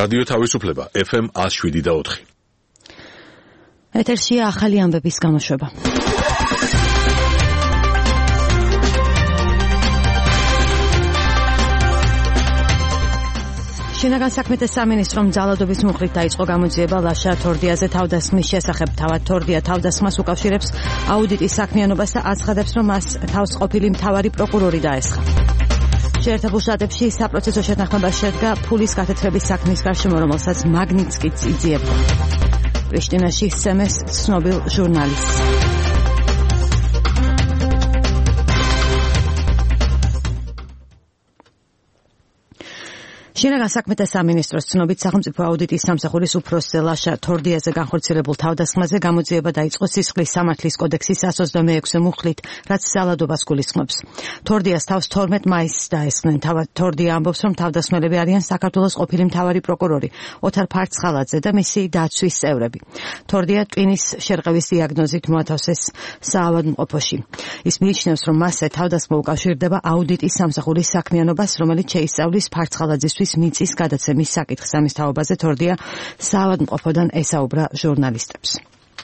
რადიო თავისუფლება FM 107.4. ეთერშია ახალი ამბების გამოშვება. შინაგან საქმეთა სამინისტრომ ძალადობის მუხლით დაიწყო გამოძიება ლაშა თორდიაზე თავდასხმის შესახებ. თავად თორდია თავდასხმას უკავშირებს აუდიტის საქმიანობას და აცხადებს, რომ მას თავს ყოფილი მთავარი პროკურორი დაესხა. შეერთებულ შტატებში საპროცესო შეთანხმება შედგა ფულის გათეთრების საქმის გარშემო, რომელსაც მაგნიცკიც იძიებდა. პრიშტინაში სემეს ცნობილ ჟურნალისტს. შინაგან საქმეთა სამინისტროს ცნობით სახელმწიფო აუდიტის სამსახურის უფროსზე ლაშა თორდიაზე განხორციელებულ თავდასხმაზე გამოძიება დაიწყო სისხლის სამართლის კოდექსის 126 მუხლით, რაც ძალადობას გულისხმობს. თორდიას თავს 12 მაისს დაესხნენ. თავად თორდია ამბობს, რომ თავდასხმელები არიან საქართველოს ყოფილი მთავარი პროკურორი ოთარ ფარცხალაძე და მისი დაცვის წევრები. თორდია ტვინის შერყევის დიაგნოზით მოათავსეს საავადმყოფოში. ის მიიჩნევს, რომ მასზე თავდასხმა უკავშირდება აუდიტის სამსახურის საქმიანობას, რომელიც შეისწავლის ფარცხალაძისთვის მიწის გადაცემის საკითხს. ამის თაობაზე თორდია საავადმყოფოდან ესაუბრა ჟურნალისტებს.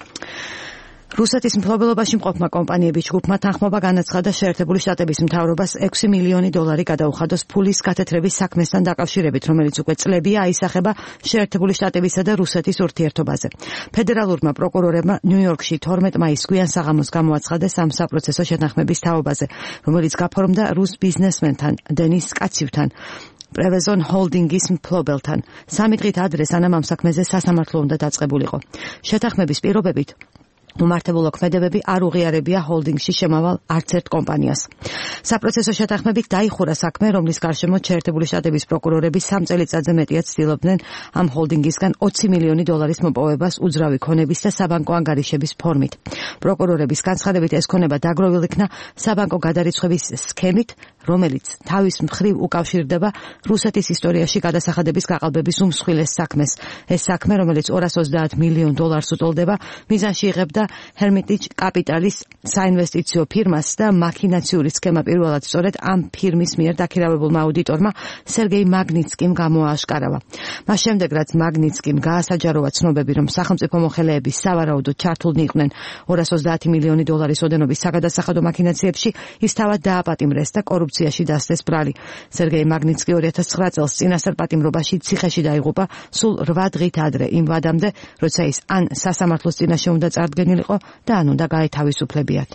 რუსეთის მფლობელობაში მყოფმა კომპანიების ჯგუფმა თანხმობა განაცხადა შეერთებული შტატების მთავრობას 6 მილიონი დოლარი გადაუხადოს ფულის გათეთრების საქმესთან დაკავშირებით, რომელიც უკვე წლებია აისახება შეერთებული შტატებისა და რუსეთის ურთიერთობაზე. ფედერალურმა პროკურორებმა ნიუ-იორკში 12 მაისს გვიან საღამოს გამოაცხადეს ამ საპროცესო შეთანხმების თაობაზე, რომელიც გაფორმდა რუს ბიზნესმენთან დენის კაცივთან. პრევეზონ ჰოლდინგის მფლობელთან. 3 დღით ადრე სანამ ამ საქმეზე სასამართლო უნდა დაწყებულიყო. შეთანხმების პირობებით უმართებულო ქმედებები არ უღიარებია ჰოლდინგში შემავალ არც ერთ კომპანიას. საპროცესო შეთანხმებით დაიხურა საქმე, რომლის გარშემო შეერთებული შტატების პროკურორები 3 წელიწადზე მეტია ცდილობდნენ ამ ჰოლდინგისგან 20 მილიონი დოლარის მოპოვებას უძრავი ქონების და საბანკო ანგარიშების ფორმით. პროკურორების განცხადებით ეს ქონება დაგროვილ იქნა საბანკო გადარიცხვების სქემით, რომელიც თავის მხრივ უკავშირდება რუსეთის ისტორიაში გადასახადების გაყალბების უმსხვილეს საქმეს. ეს საქმე, რომელიც 230 მილიონ დოლარს უტოლდება, მიზანში იღებდა ჰერმიტიჯ კაპიტალის საინვესტიციო ფირმას და მაქინაციური სქემა პირველად სწორედ ამ ფირმის მიერ დაქირავებულმა აუდიტორმა სერგეი მაგნიცკიმ გამოააშკარავა. მას შემდეგ, რაც მაგნიცკიმ გაასაჯაროვა ცნობები, რომ სახელმწიფო მოხელეები სავარაუდოდ ჩართულნი იყვნენ 230 მილიონი დოლარის ოდენობის საგადასახადო მაქინაციებში, ის თავად დააპატიმრეს და კორუფციაში დასდეს ბრალი. სერგეი მაგნიცკი 2009 წელს წინასწარ პატიმრობაში ციხეში დაიღუპა სულ 8 დღით ადრე, იმ ვადამდე, როცა ის ან სასამართლოს წინაშე უნდა წარდგენილიყო და ან უნდა გაეთავისუფლებიათ.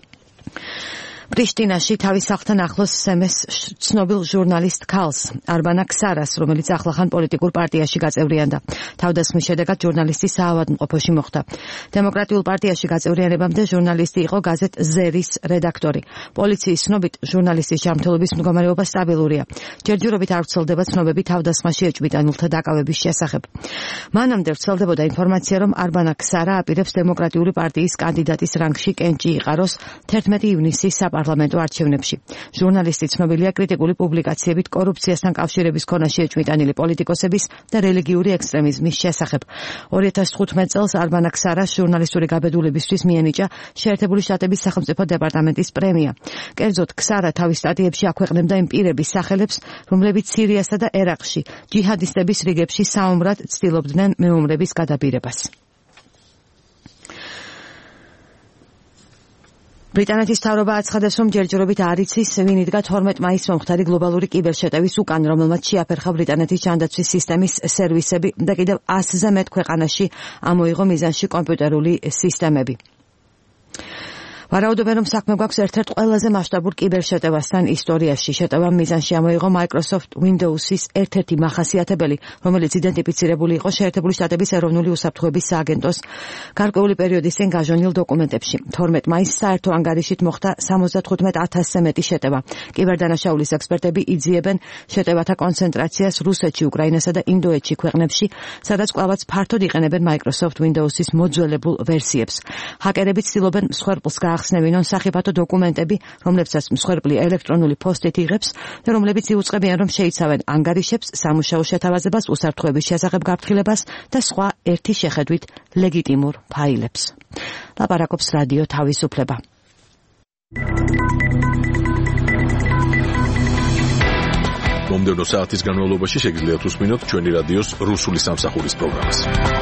პრიშტინაში თავის სახლთან ახლოს სემეს ცნობილ ჟურნალისტ ქალს არბანა ქსარას, რომელიც ახლახან პოლიტიკურ პარტიაში გაწევრიანდა. თავდასხმის შედეგად ჟურნალისტი საავადმყოფოში მოხვდა. დემოკრატიულ პარტიაში გაწევრიანებამდე ჟურნალისტი იყო გაზეთ ზერის რედაქტორი. პოლიციის ცნობით ჟურნალისტის ჯანმრთელობის მდგომარეობა სტაბილურია. ჯერჯერობით არ ვრცელდება ცნობები თავდასხმაში ეჭვმიტანილთა დაკავების შესახებ. მანამდე ვრცელდებოდა ინფორმაცია, რომ არბანა ქსარა აპირებს დემოკრატიული პარტიის კანდიდატის რანგში კენჭი იყაროს 11 ივნისის პარლამენტო არჩევნებში. ჟურნალისტი ცნობილია კრიტიკული პუბლიკაციებით კორუფციასთან კავშირების ქონაში ეჭვმიტანილი პოლიტიკოსების და რელიგიური ექსტრემიზმის შესახებ. 2015 წელს არბანა ქსარას ჟურნალისტური გაბედულებისთვის მიენიჭა შეერთებული შტატების სახელმწიფო დეპარტამენტის პრემია. კერძოდ, ქსარა თავის სტატიებში აქვეყნებდა იმ პირების სახელებს, რომლებიც სირიასა და ერაყში ჯიჰადისტების რიგებში საომრად ცდილობდნენ მეომრების გადაბირებას. ბრიტანეთის მთავრობა აცხადებს, რომ ჯერჯერობით არ იცის, ვინ იდგა 12 მაისს მომხდარი გლობალური კიბერშეტევის უკან, რომელმაც შეაფერხა ბრიტანეთის ჯანდაცვის სისტემის სერვისები და კიდევ 100-ზე მეტ ქვეყანაში ამოიღო მიზანში კომპიუტერული სისტემები. ვარაუდობენ, რომ საქმე გვაქვს ერთ-ერთ ყველაზე მასშტაბურ კიბერშეტევასთან ისტორიაში. შეტევამ მიზანში ამოიღო Microsoft Windows-ის ერთ-ერთი მახასიათებელი, რომელიც იდენტიფიცირებული იყო შეერთებული შტატების ეროვნული უსაფრთხოების სააგენტოს გარკვეული პერიოდის წინ გაჟონილ დოკუმენტებში. 12 მაისს საერთო ანგარიშით მოხდა 75,000-ზე მეტი შეტევა. კიბერდანაშაულის ექსპერტები იძიებენ შეტევათა კონცენტრაციას რუსეთში, უკრაინასა და ინდოეთში ქვეყნებში, სადაც კვლავაც ფართოდ იყენებენ Microsoft Windows-ის მოძველებულ ვერსიებს. ჰაკერები ცდილობენ მსხვერპლს ახსნევინონ სახიფათო დოკუმენტები, რომლებსაც მსხვერპლი ელექტრონული პოსტით იღებს და რომლებიც იუწყებიან, რომ შეიცავენ ანგარიშებს, სამუშაო შეთავაზებას, უსაფრთხოების შესახებ გაფრთხილებას და სხვა ერთი შეხედვით ლეგიტიმურ ფაილებს. ლაპარაკობს რადიო თავისუფლება. მომდევნო საათის განმავლობაში შეგიძლიათ უსმინოთ ჩვენი რადიოს რუსული სამსახურის პროგრამას.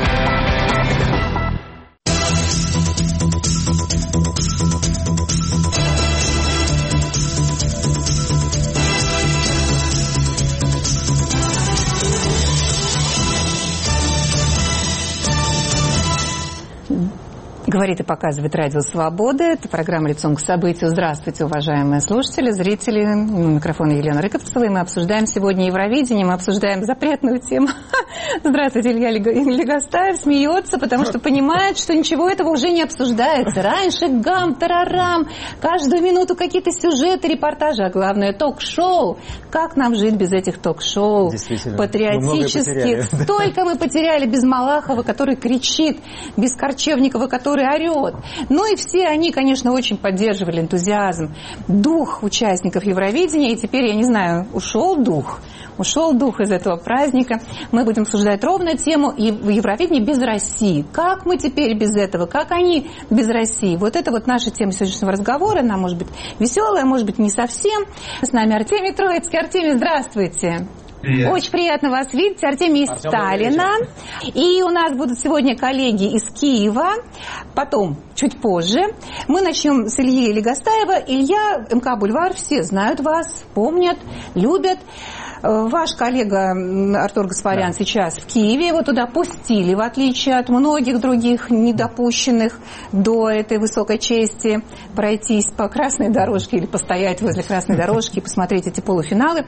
Говорит и показывает Радио Свобода. Это программа «Лицом к событию». Здравствуйте, уважаемые слушатели, зрители. У микрофона Елена Рыковцева. И мы обсуждаем сегодня Евровидение. Мы обсуждаем запретную тему. Здравствуйте, Илья Легостаев смеется, потому что понимает, что ничего этого уже не обсуждается. Раньше гам, тарарам, каждую минуту какие-то сюжеты, репортажи, а главное ток-шоу. Как нам жить без этих ток-шоу? Патриотических. Столько мы потеряли без Малахова, который кричит, без Корчевникова, который орет. Ну и все они, конечно, очень поддерживали энтузиазм, дух участников Евровидения. И теперь, я не знаю, ушел дух из этого праздника. Мы будем обсуждать ровно тему Евровидения без России. Как мы теперь без этого? Как они без России? Вот это вот наша тема сегодняшнего разговора. Она может быть веселая, может быть не совсем. С нами Артемий Троицкий. Артемий, здравствуйте. Привет. Очень приятно вас видеть. Артемий из Сталина. И у нас будут сегодня коллеги из Киева. Потом, чуть позже, мы начнем с Ильи Легостаева. Илья, МК Бульвар, все знают вас, помнят, любят. Ваш коллега Артур Гаспарян сейчас в Киеве. Его туда пустили, в отличие от многих других недопущенных до этой высокой чести пройтись по красной дорожке или постоять возле красной дорожки и посмотреть эти полуфиналы.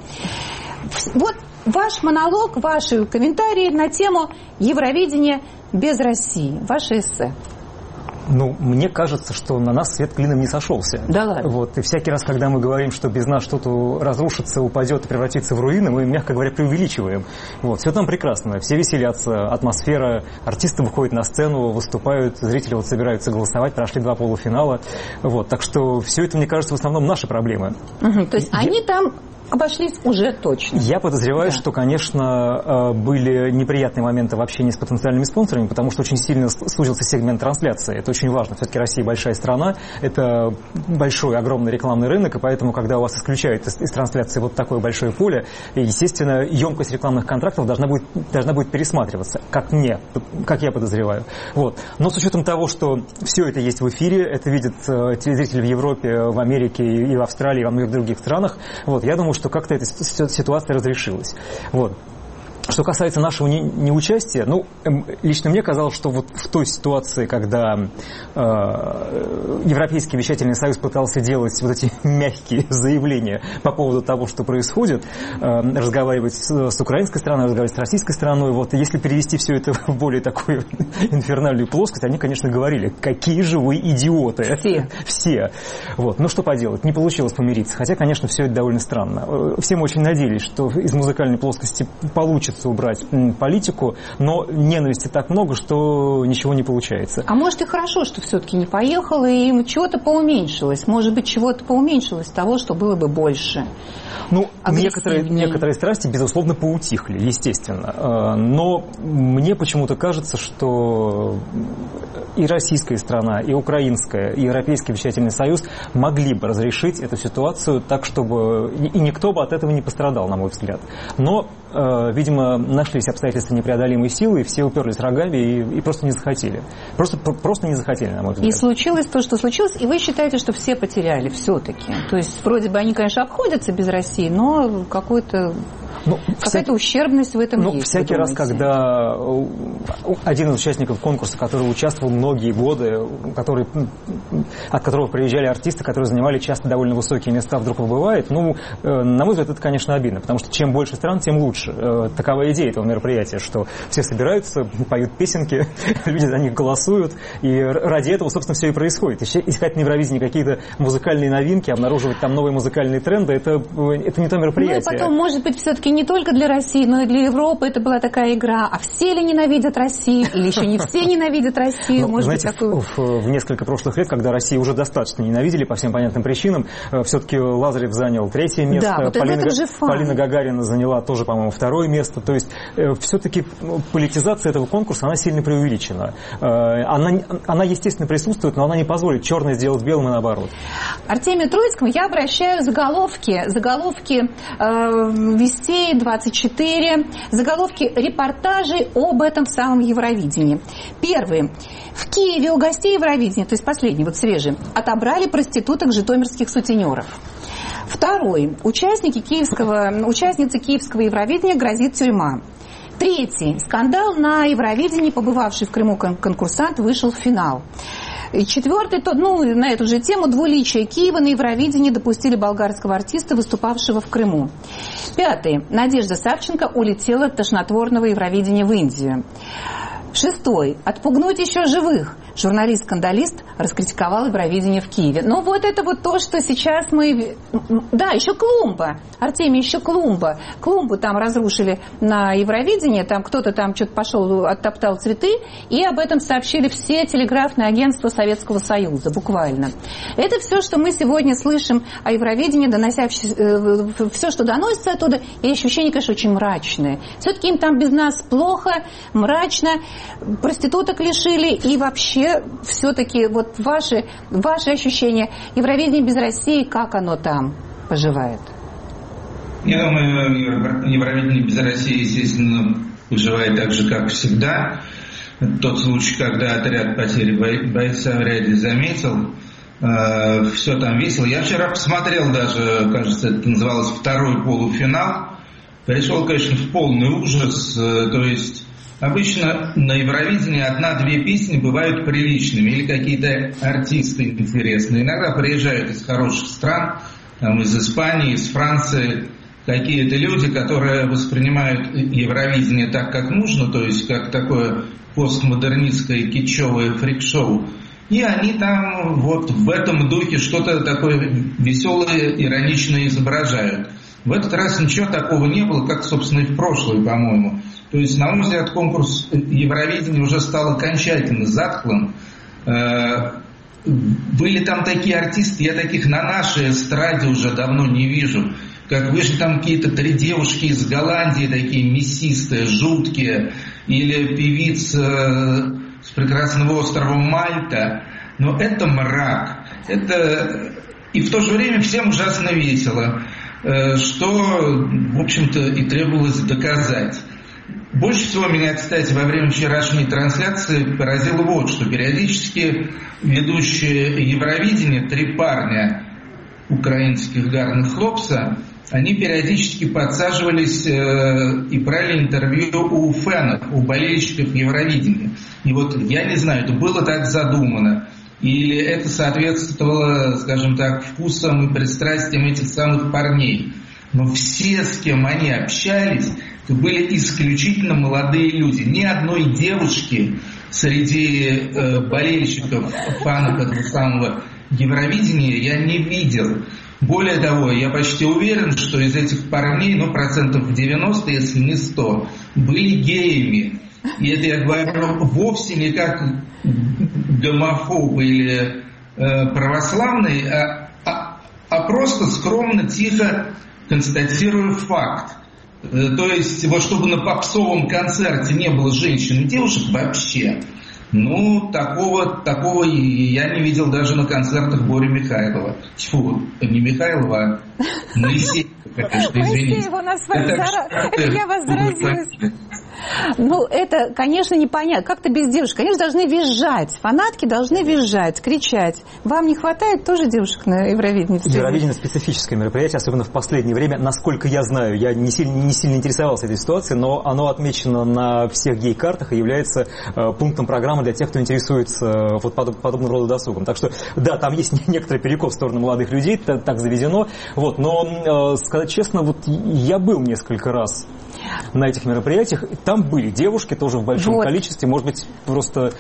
Вот ваш монолог, ваши комментарии на тему Евровидения без России, ваше эссе. Ну, мне кажется, что на нас свет клином не сошелся. Да ладно. Вот. И всякий раз, когда мы говорим, что без нас что-то разрушится, упадет и превратится в руины, мы, мягко говоря, преувеличиваем. Вот. Все там прекрасно. Все веселятся, атмосфера, артисты выходят на сцену, выступают, зрители вот собираются голосовать, прошли 2 полуфинала. Вот. Так что все это, мне кажется, в основном наши проблемы. То есть они там обошлись уже точно. Я подозреваю, что, конечно, были неприятные моменты в общении с потенциальными спонсорами, потому что очень сильно сузился сегмент трансляции. Это очень важно. Все-таки Россия большая страна, это большой, огромный рекламный рынок, и поэтому, когда у вас исключают из трансляции вот такое большое поле, естественно, емкость рекламных контрактов должна будет пересматриваться, как я подозреваю. Вот. Но с учетом того, что все это есть в эфире, это видят телезрители в Европе, в Америке и в Австралии, и во многих других странах, вот, я думаю, что как-то эта ситуация разрешилась. Вот. Что касается нашего неучастия, ну, лично мне казалось, что вот в той ситуации, когда Европейский вещательный союз пытался делать вот эти мягкие заявления по поводу того, что происходит, разговаривать с украинской стороной, разговаривать с российской стороной, вот если перевести все это в более такую инфернальную плоскость, они, конечно, говорили, какие же вы идиоты. Все. Вот. Ну, что поделать, не получилось помириться. Хотя, конечно, все это довольно странно. Все мы очень надеялись, что из музыкальной плоскости получится убрать политику, но ненависти так много, что ничего не получается. А может и хорошо, что все-таки не поехало, и чего-то поуменьшилось. Может быть, чего-то поуменьшилось того, что было бы больше. Ну, некоторые страсти, безусловно, поутихли, естественно. Но мне почему-то кажется, что и российская страна, и украинская, и Европейский вещательный союз могли бы разрешить эту ситуацию так, чтобы и никто бы от этого не пострадал, на мой взгляд. Но, видимо, нашлись обстоятельства непреодолимой силы, и все уперлись рогами и просто не захотели. Просто не захотели, на мой взгляд. И случилось то, что случилось, и вы считаете, что все потеряли все-таки? То есть, вроде бы они, конечно, обходятся без России, но какая-то ущербность в этом есть. Всякий раз, когда один из участников конкурса, который участвовал многие годы, от которого приезжали артисты, которые занимали часто довольно высокие места, вдруг выбывает, на мой взгляд, это, конечно, обидно, потому что чем больше стран, тем лучше. Такова идея этого мероприятия, что все собираются, поют песенки, люди за них голосуют, и ради этого, собственно, все и происходит. Искать на Евровидении какие-то музыкальные новинки, обнаруживать там новые музыкальные тренды, это не то мероприятие. Ну и потом, может быть, все-таки не только для России, но и для Европы это была такая игра. А все ли ненавидят Россию? Или еще не все ненавидят Россию? Может быть, такую... В несколько прошлых лет, когда Россию уже достаточно ненавидели по всем понятным причинам, все-таки Лазарев занял 3-е место. Да, вот Полина Гагарина заняла тоже, по-моему, 2-е место. То есть все-таки политизация этого конкурса, она сильно преувеличена. Она, естественно, присутствует, но она не позволит черное сделать белым и наоборот. Артемию Троицкому я обращаю заголовки вестей новостей, 24 заголовки репортажей об этом самом Евровидении. Первый. В Киеве у гостей Евровидения, то есть последний, вот свежий, отобрали проституток житомирских сутенеров. Второй. Участницы Киевского Евровидения грозит тюрьма. Третий. Скандал на Евровидении, побывавший в Крыму конкурсант, вышел в финал. И четвертый, на эту же тему, двуличие Киева на Евровидении допустили болгарского артиста, выступавшего в Крыму. Пятый. Надежда Савченко улетела от тошнотворного Евровидения в Индию. Шестой. Отпугнуть еще живых. Журналист-скандалист раскритиковал Евровидение в Киеве. Но вот это вот то, что сейчас мы... Да, еще Клумба. Артемий, еще Клумба. Клумбу там разрушили на Евровидении. Там кто-то там что-то пошел, оттоптал цветы. И об этом сообщили все телеграфные агентства Советского Союза. Буквально. Это все, что мы сегодня слышим о Евровидении, все, что доносится оттуда. И ощущения, конечно, очень мрачные. Все-таки им там без нас плохо, мрачно. Проституток лишили. И вообще все-таки вот ваши ощущения Евровидение без России, как оно там поживает? Я думаю, Евровидение без России, естественно, поживает так же, как всегда. Тот случай, когда отряд потери бойца вряд ли заметил, все там весело. Я вчера посмотрел даже, кажется, это называлось второй полуфинал. Пришел, конечно, в полный ужас, то есть обычно на Евровидении одна-две песни бывают приличными или какие-то артисты интересные. Иногда приезжают из хороших стран, там, из Испании, из Франции, какие-то люди, которые воспринимают Евровидение так, как нужно, то есть как такое постмодернистское китчевое фрик-шоу. И они там вот в этом духе что-то такое веселое, ироничное изображают. В этот раз ничего такого не было, как, собственно, и в прошлый, по-моему. То есть, на мой взгляд, конкурс Евровидения уже стал окончательно затхлым. Были там такие артисты, я таких на нашей эстраде уже давно не вижу. Как вышли там какие-то 3 девушки из Голландии, такие мясистые, жуткие, или певица с прекрасного острова Мальта. Но это мрак. Это... И в то же время всем ужасно весело, что, в общем-то, и требовалось доказать. Больше всего меня, кстати, во время вчерашней трансляции поразило вот что. Периодически ведущие Евровидения, 3 парня украинских гарных хлопца, они периодически подсаживались и брали интервью у фенов, у болельщиков Евровидения. И вот я не знаю, это было так задумано, или это соответствовало, скажем так, вкусам и пристрастиям этих самых парней. Но все, с кем они общались, это были исключительно молодые люди. Ни одной девушки среди болельщиков, фанов этого самого Евровидения я не видел. Более того, я почти уверен, что из этих парней, 90%, если не 100, были геями. И это я говорю вовсе не как гомофобы или православные, а просто скромно, тихо констатирую факт. То есть, вот чтобы на попсовом концерте не было женщин и девушек вообще, такого я не видел даже на концертах Бори Михайлова. Тьфу, не Михайлова, а Моисеева, конечно, извините. Моисеева у нас это я вас заразилась. Это, конечно, непонятно. Как-то без девушек. Конечно, должны визжать. Фанатки должны визжать, кричать. Вам не хватает тоже девушек на Евровидении? Евровидение специфическое мероприятие, особенно в последнее время. Насколько я знаю, я не сильно интересовался этой ситуацией, но оно отмечено на всех гей-картах и является пунктом программы для тех, кто интересуется вот подобного рода досугом. Так что, да, там есть некоторый перекос в сторону молодых людей, так заведено. Вот, но, сказать честно, вот я был несколько раз на этих мероприятиях. Там были девушки тоже в большом количестве. Может быть, просто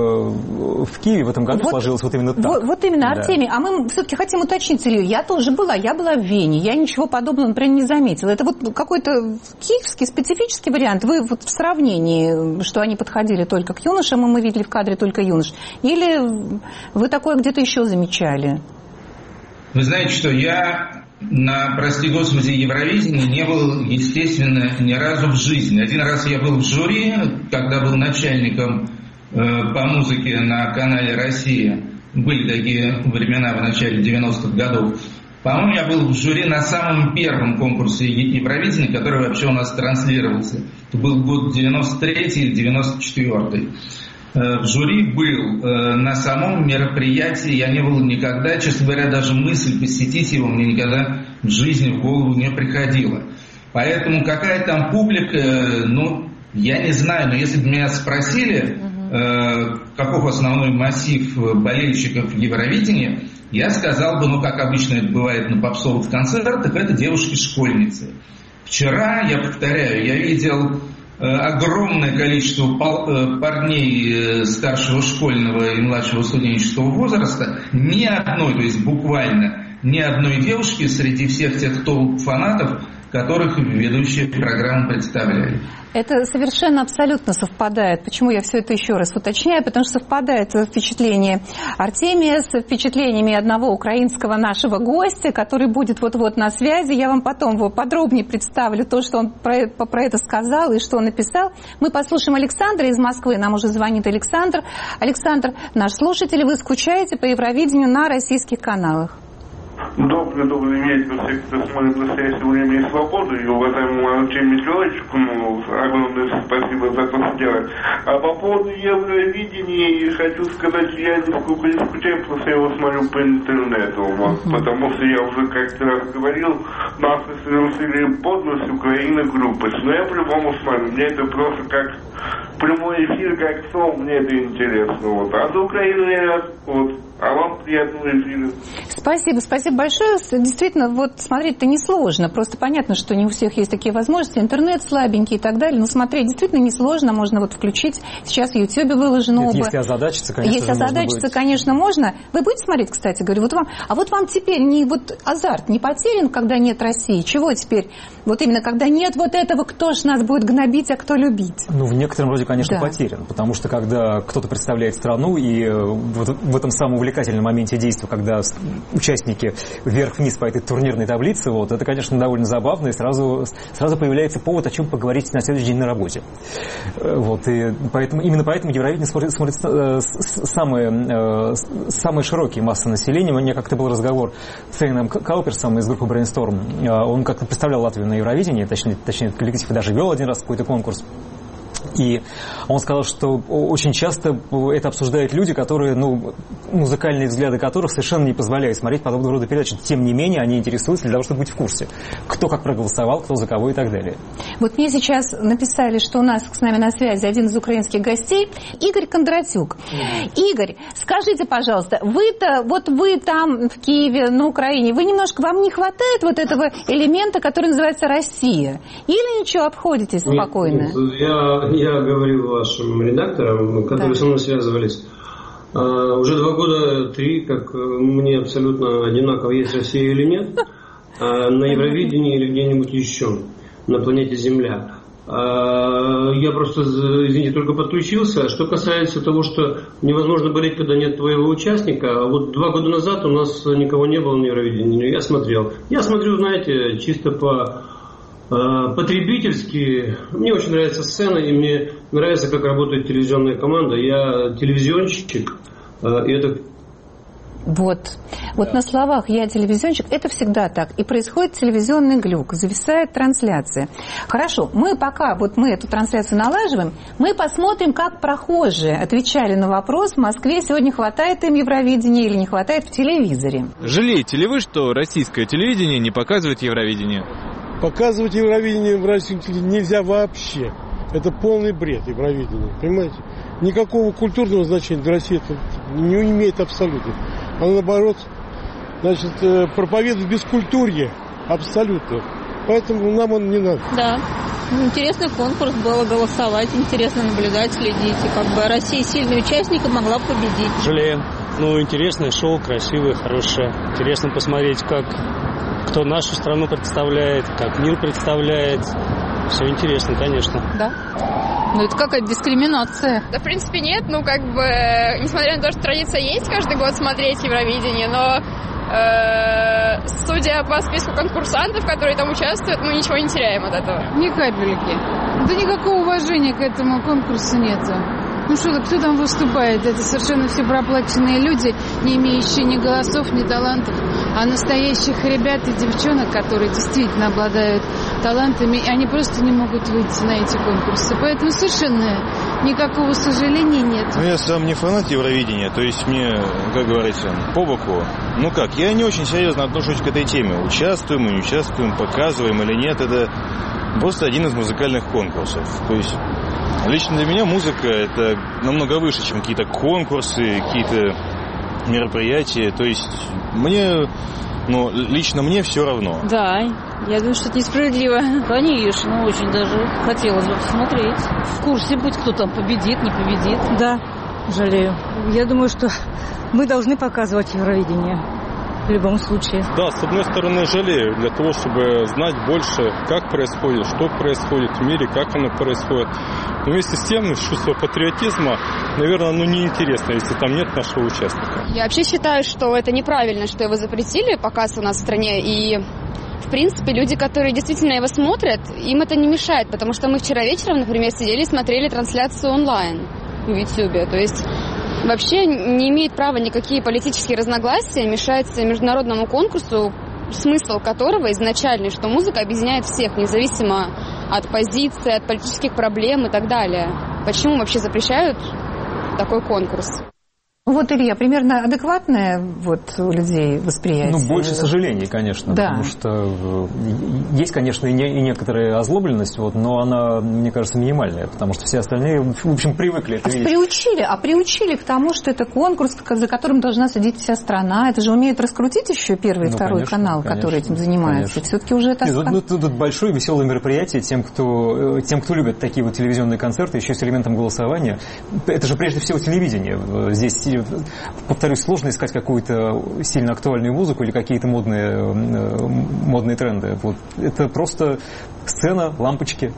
в Киеве в этом году сложилось вот именно так. Вот именно, да. Артемий. А мы все-таки хотим уточнить, Илью. Я тоже была. Я была в Вене. Я ничего подобного, например, не заметила. Это вот какой-то киевский специфический вариант. Вы вот в сравнении, что они подходили только к юношам, и мы видели в кадре только юнош. Или вы такое где-то еще замечали? Вы знаете, что я на, прости господи, Евровидении не был, естественно, ни разу в жизни. Один раз я был в жюри, когда был начальником по музыке на канале «Россия». Были такие времена в начале 90-х годов. По-моему, я был в жюри на самом первом конкурсе Евровидения, который вообще у нас транслировался. Это был год 93-й или 94-й. В жюри был. На самом мероприятии я не был никогда. Честно говоря, даже мысль посетить его мне никогда в жизни в голову не приходила. Поэтому какая там публика, ну, я не знаю. Но если бы меня спросили, каков основной массив болельщиков Евровидения, я сказал бы, ну, как обычно это бывает на попсовых концертах, это девушки-школьницы. Вчера, я повторяю, я видел огромное количество парней старшего школьного и младшего студенческого возраста, ни одной, то есть буквально ни одной девушки среди всех тех толп фанатов, которых ведущие программы представляли. Это совершенно абсолютно совпадает. Почему я все это еще раз уточняю? Потому что совпадает впечатление Артемия с впечатлениями одного украинского нашего гостя, который будет вот-вот на связи. Я вам потом его подробнее представлю, то, что он про это сказал и что он написал. Мы послушаем Александра из Москвы. Нам уже звонит Александр. Александр, наш слушатель, вы скучаете по Евровидению на российских каналах? Добрый вечер, все, кто смотрит в настоящее время и свободу, и уважаемому Артемию Николаевичу, огромное спасибо за то, что делает. А по поводу Евровидения, хочу сказать, я нисколько не скучаю, потому что я его смотрю по интернету, потому что я уже как-то раз говорил, нас совершили подлость Украины группы, но я по-любому смотрю, мне это просто как прямой эфир, как сон, мне это интересно, вот. А за Украину я вот. А вам приятного эфира. Спасибо большое. Действительно, вот смотреть-то несложно. Просто понятно, что не у всех есть такие возможности. Интернет слабенький и так далее. Но смотреть действительно несложно. Можно вот включить. Сейчас в Ютьюбе выложено оба. Если озадачиться, конечно, если озадачиться, конечно, можно. Вы будете смотреть, кстати, говорю, вот вам. А вот вам теперь не вот азарт не потерян, когда нет России? Чего теперь? Вот именно когда нет вот этого, кто ж нас будет гнобить, а кто любить? Ну, в некотором роде, конечно, потерян. Потому что когда кто-то представляет страну, и вот в этом самом увлекательном моменте действия, когда участники вверх-вниз по этой турнирной таблице, вот, это, конечно, довольно забавно, и сразу появляется повод, о чем поговорить на следующий день на работе. Вот, и именно поэтому Евровидение смотрит самые широкие массы населения. У меня как-то был разговор с Эйном Кауперсом из группы Brainstorm. Он как-то представлял Латвию на Евровидении, точнее, коллектив даже вел один раз какой-то конкурс. И он сказал, что очень часто это обсуждают люди, которые, музыкальные взгляды которых совершенно не позволяют смотреть подобного рода передачи. Тем не менее, они интересуются для того, чтобы быть в курсе. Кто как проголосовал, кто за кого и так далее. Вот мне сейчас написали, что у нас с нами на связи один из украинских гостей, Игорь Кондратюк. Игорь, скажите, пожалуйста, вы там в Киеве, на Украине, вам не хватает вот этого элемента, который называется Россия? Или ничего, обходитесь спокойно? Я говорил вашим редакторам, которые со мной связывались, уже 2 года, 3, как мне абсолютно одинаково, есть Россия или нет, на Евровидении или где-нибудь еще, на планете Земля. Я просто, извините, только подключился. Что касается того, что невозможно болеть, когда нет твоего участника, вот 2 года назад у нас никого не было на Евровидении, я смотрел. Я смотрю, знаете, чисто потребительски. Мне очень нравится сцена, и мне нравится, как работает телевизионная команда. Я телевизионщик, и это... Вот на словах «я телевизионщик» это всегда так. И происходит телевизионный глюк, зависает трансляция. Хорошо, пока мы эту трансляцию налаживаем, мы посмотрим, как прохожие отвечали на вопрос, в Москве сегодня хватает им Евровидения или не хватает в телевизоре. Жалеете ли вы, что российское телевидение не показывает Евровидение? Показывать Евровидение в России нельзя вообще. Это полный бред Евровидения, понимаете? Никакого культурного значения для России это не имеет абсолютно. Оно, наоборот, проповедует бескультурье абсолютно. Поэтому нам он не надо. Да. Интересный конкурс, было голосовать, интересно наблюдать, следить. И Россия сильный участник могла победить. Жалеем. Интересное шоу, красивое, хорошее. Интересно посмотреть, кто нашу страну представляет, как мир представляет. Все интересно, конечно. Да. Это какая-то дискриминация. Да, в принципе, нет. Несмотря на то, что традиция есть каждый год смотреть Евровидение, но судя по списку конкурсантов, которые там участвуют, ничего не теряем от этого. Ни капельки. Да никакого уважения к этому конкурсу нету. Кто там выступает? Это совершенно все проплаченные люди, не имеющие ни голосов, ни талантов. А настоящих ребят и девчонок, которые действительно обладают талантами, они просто не могут выйти на эти конкурсы. Поэтому совершенно никакого сожаления нет. Ну, я сам не фанат Евровидения, то есть мне, как говорится, по боку. Ну как, я не очень серьезно отношусь к этой теме. Участвуем мы, не участвуем, показываем или нет, это просто один из музыкальных конкурсов. То есть лично для меня музыка это намного выше, чем какие-то конкурсы, какие-то мероприятия. То есть мне, ну, лично мне все равно. Да, я думаю, что это несправедливо. Конечно, очень даже хотелось бы посмотреть. В курсе быть, кто там победит, не победит. Да, жалею. Я думаю, что мы должны показывать Евровидение. В любом случае. Да, с одной стороны, жалею, для того, чтобы знать больше, как происходит, что происходит в мире, как оно происходит. Но вместе с тем, чувство патриотизма, наверное, неинтересно, если там нет нашего участника. Я вообще считаю, что это неправильно, что его запретили, показ у нас в стране, и в принципе, люди, которые действительно его смотрят, им это не мешает, потому что мы вчера вечером, например, сидели и смотрели трансляцию онлайн в Ютьюбе, то есть вообще не имеет права никакие политические разногласия мешать международному конкурсу, смысл которого изначальный, что музыка объединяет всех, независимо от позиции, от политических проблем и так далее. Почему вообще запрещают такой конкурс? Вот, Илья, примерно адекватное вот у людей восприятие? Ну, больше сожалений, конечно, да. Потому что есть, конечно, и некоторая озлобленность, вот, но она, мне кажется, минимальная, потому что все остальные, в общем, привыкли это видеть. Приучили к тому, что это конкурс, за которым должна следить вся страна. Это же умеют раскрутить еще первый и второй канал, который этим занимается. Все-таки уже это... Тут большое веселое мероприятие тем, кто любит такие вот телевизионные концерты, еще с элементом голосования. Это же прежде всего телевидение. Здесь, повторюсь, сложно искать какую-то сильно актуальную музыку или какие-то модные тренды. Вот. Это просто сцена, лампочки.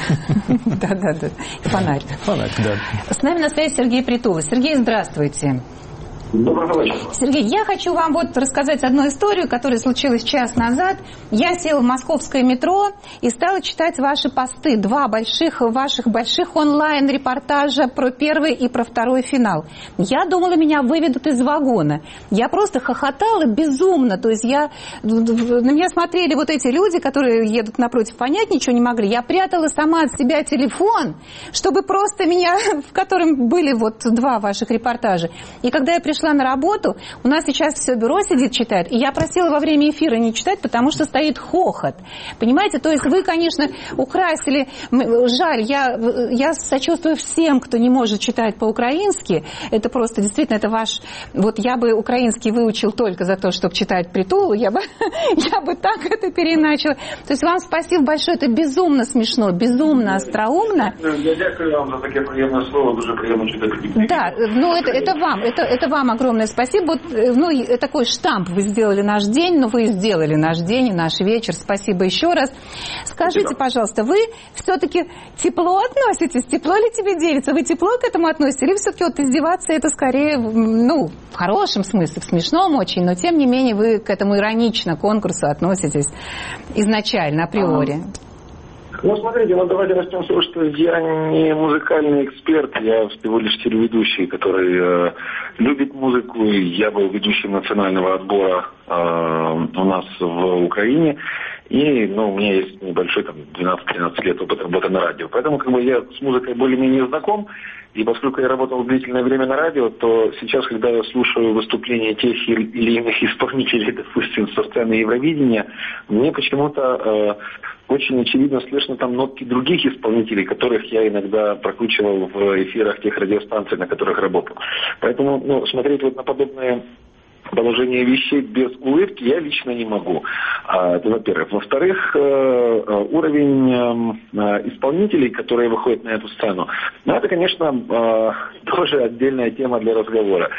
Да-да-да. Фонарь. Фонарь, да. С нами на связи Сергей Притулов. Сергей, здравствуйте. Доброго вечера. Сергей, я хочу вам вот рассказать одну историю, которая случилась час назад. Я села в московское метро и стала читать ваши посты. Два ваших больших онлайн-репортажа про первый и про второй финал. Я думала, меня выведут из вагона. Я просто хохотала безумно. То есть на меня смотрели вот эти люди, которые едут напротив, понять ничего не могли. Я прятала сама от себя телефон, чтобы просто меня, в котором были вот два ваших репортажа. И когда я пришла на работу, у нас сейчас все бюро сидит, читает, и я просила во время эфира не читать, потому что стоит хохот. Понимаете? То есть вы, конечно, украсили... Жаль, я сочувствую всем, кто не может читать по-украински. Это просто, действительно, это ваш... Вот я бы украинский выучил только за то, чтобы читать Притулу, я бы так это переначала. То есть вам спасибо большое, это безумно смешно, безумно остроумно. Я дякую вам за таке приємне слово, дуже приємно читати. Да, ну это вам огромное спасибо. Ну, такой штамп вы сделали наш день, но вы сделали наш день и наш вечер. Спасибо еще раз. Скажите, пожалуйста, вы все-таки тепло относитесь? Тепло ли тебе делится? Вы тепло к этому относитесь? Или все-таки вот издеваться это скорее, ну, в хорошем смысле, в смешном очень, но тем не менее вы к этому иронично конкурсу относитесь изначально, априори? Ну, смотрите, давайте начнем с того, что я не музыкальный эксперт, я всего лишь телеведущий, который любит музыку. Я был ведущим национального отбора у нас в Украине. И, у меня есть небольшой, 12-13 лет опыт работы на радио. Поэтому, я с музыкой более-менее знаком. И поскольку я работал длительное время на радио, то сейчас, когда я слушаю выступления тех или иных исполнителей, допустим, со сцены Евровидения, мне почему-то очень очевидно слышно там нотки других исполнителей, которых я иногда прокручивал в эфирах тех радиостанций, на которых работал. Поэтому, смотреть вот на подобные положение вещей без улыбки я лично не могу. Это, во-первых. Во-вторых, уровень исполнителей, которые выходят на эту сцену, это, конечно, тоже отдельная тема для разговора.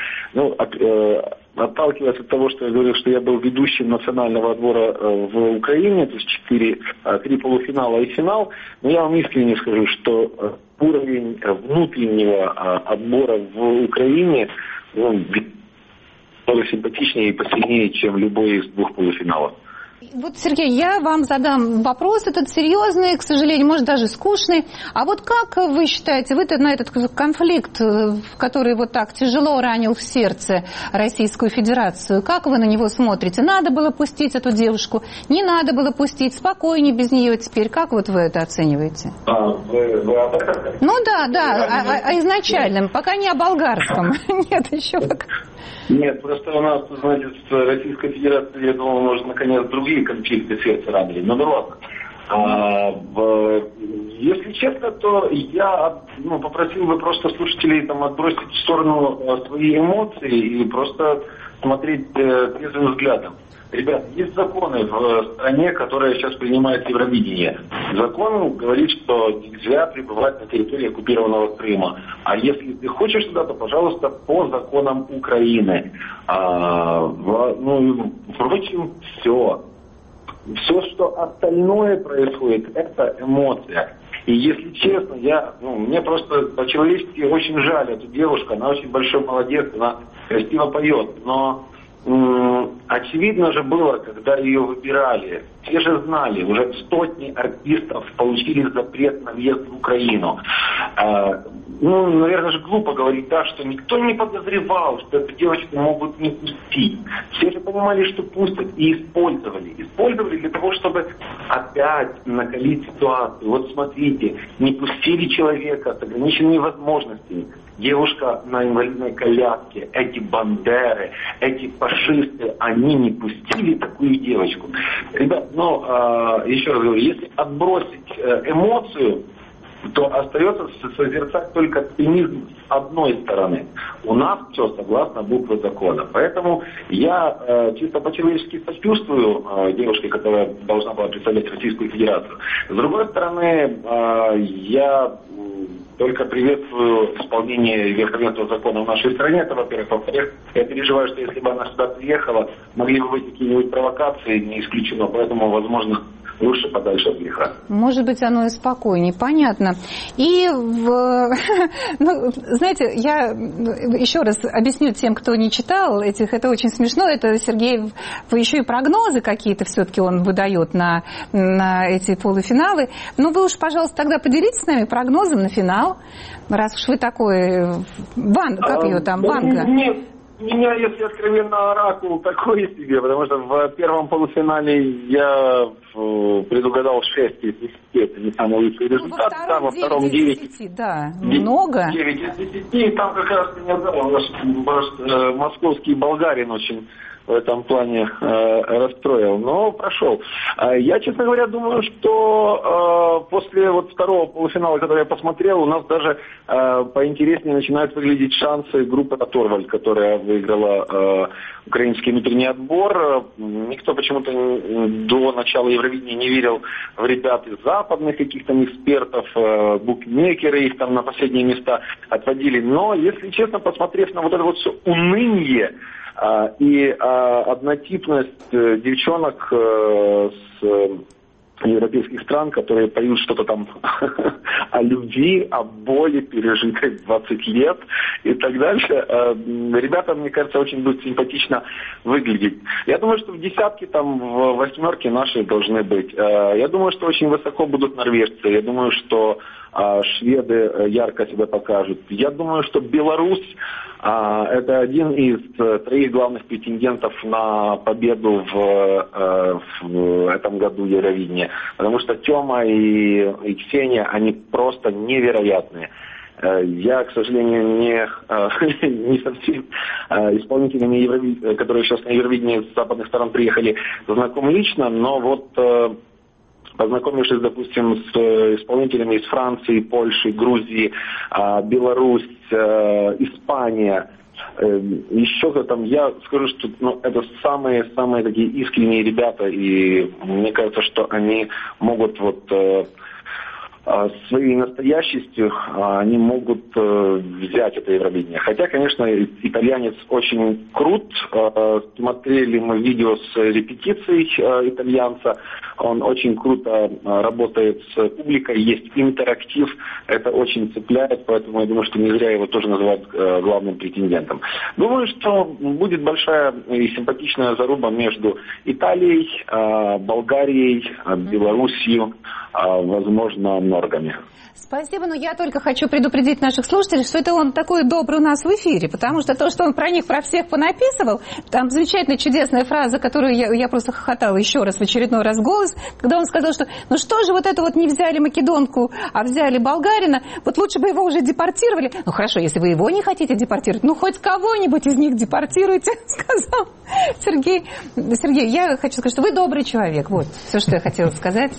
Отталкиваясь от того, что я говорил, что я был ведущим национального отбора в Украине, то есть 3 полуфинала и финал, но я вам искренне скажу, что уровень внутреннего отбора в Украине симпатичнее и посильнее, чем любой из 2 полуфиналов. Вот, Сергей, я вам задам вопрос этот серьезный, к сожалению, может, даже скучный. А вот как вы считаете, вы на этот конфликт, который вот так тяжело ранил в сердце Российскую Федерацию, как вы на него смотрите? Надо было пустить эту девушку? Не надо было пустить? Спокойнее без нее теперь? Как вот вы это оцениваете? Вы об этом? Ну да, о изначальном, пока не о болгарском. Нет, еще пока. Нет, просто у нас, знаете, с Российской Федерацией, я думал, может, наконец, другие конфликты сердца ранили. Ну да ладно. Если честно, то я попросил бы просто слушателей отбросить в сторону свои эмоции и просто смотреть трезвым взглядом. Ребят, есть законы в стране, которая сейчас принимает Евровидение. Закон говорит, что нельзя пребывать на территории оккупированного Крыма. А если ты хочешь туда, то, пожалуйста, по законам Украины. Впрочем, все. Все, что остальное происходит, это эмоция. И если честно, мне просто по-человечески очень жаль эту девушку. Она очень большой молодец, она красиво поет. Но очевидно же было, когда ее выбирали, все же знали, уже сотни артистов получили запрет на въезд в Украину. Наверное же глупо говорить так, что никто не подозревал, что эту девочку могут не пустить. Все же понимали, что пустят, и использовали. Использовали для того, чтобы опять накалить ситуацию. Вот смотрите, не пустили человека с ограниченными возможностями. Девушка на инвалидной коляске, эти бандеры, эти фашисты, они не пустили такую девочку. Ребят, еще раз говорю, если отбросить эмоцию, то остается созерцать только цинизм с одной стороны. У нас все согласно букве закона. Поэтому я чисто по-человечески сочувствую девушке, которая должна была представлять Российскую Федерацию. С другой стороны, я только приветствую исполнение верховенства закона в нашей стране. Это, во-первых. Во-вторых, я переживаю, что если бы она сюда приехала, могли бы быть какие-нибудь провокации, не исключено. Поэтому, возможно, лучше подальше от греха. Может быть, оно и спокойнее, понятно. И, знаете, я еще раз объясню тем, кто не читал этих, это очень смешно, это Сергей еще и прогнозы какие-то все-таки он выдает на эти полуфиналы. Ну, вы уж, пожалуйста, тогда поделитесь с нами прогнозом на финал, раз уж вы такой, как ее там, Ванга? Нет. Меня, если откровенно, оракул такой себе, потому что в первом полуфинале я предугадал 6 из 10, это не самый лучший результат. Во втором 9 из 10, да, много. 9 из 10, и там как раз не отдавал. Ваш московский болгарин очень в этом плане расстроил, но прошел. Я, честно говоря, думаю, что после второго полуфинала, который я посмотрел, у нас даже поинтереснее начинают выглядеть шансы группы Торвальд, которая выиграла украинский внутренний отбор. Никто почему-то до начала Евровидения не верил в ребят из западных каких-то экспертов, букмекеры их там на последние места отводили. Но, если честно, посмотрев на это все уныние, и однотипность девчонок с европейских стран, которые поют что-то там о любви, о боли, пережитой 20 лет и так дальше. Ребята, мне кажется, очень будут симпатично выглядеть. Я думаю, что в десятке, в восьмерке наши должны быть. Я думаю, что очень высоко будут норвежцы. Я думаю, что шведы ярко себя покажут. Я думаю, что Беларусь это один из 3 главных претендентов на победу в этом году Евровидения. Потому что Тёма и Ксения, они просто невероятные. Я, к сожалению, не со всеми исполнителями, которые сейчас на Евровидении с западных сторон приехали, знаком лично, но познакомившись, допустим, с исполнителями из Франции, Польши, Грузии, Беларусь, Испания, еще кто там, я скажу, что это самые такие искренние ребята, и мне кажется, что они могут своей настоящестью они могут взять это Евровидение. Хотя, конечно, итальянец очень крут. Смотрели мы видео с репетицией итальянца. Он очень круто работает с публикой, есть интерактив. Это очень цепляет, поэтому я думаю, что не зря его тоже называют главным претендентом. Думаю, что будет большая и симпатичная заруба между Италией, Болгарией, Белоруссией, возможно, норгами. Спасибо, но я только хочу предупредить наших слушателей, что это он такой добрый у нас в эфире, потому что то, что он про них, про всех понаписывал, там замечательная, чудесная фраза, которую я просто хохотала еще раз, в очередной раз голос, когда он сказал, что ну что же вот это вот не взяли македонку, а взяли болгарина, вот лучше бы его уже депортировали. Ну хорошо, если вы его не хотите депортировать, ну хоть кого-нибудь из них депортируйте, сказал Сергей. Сергей, я хочу сказать, что вы добрый человек, вот все, что я хотела сказать.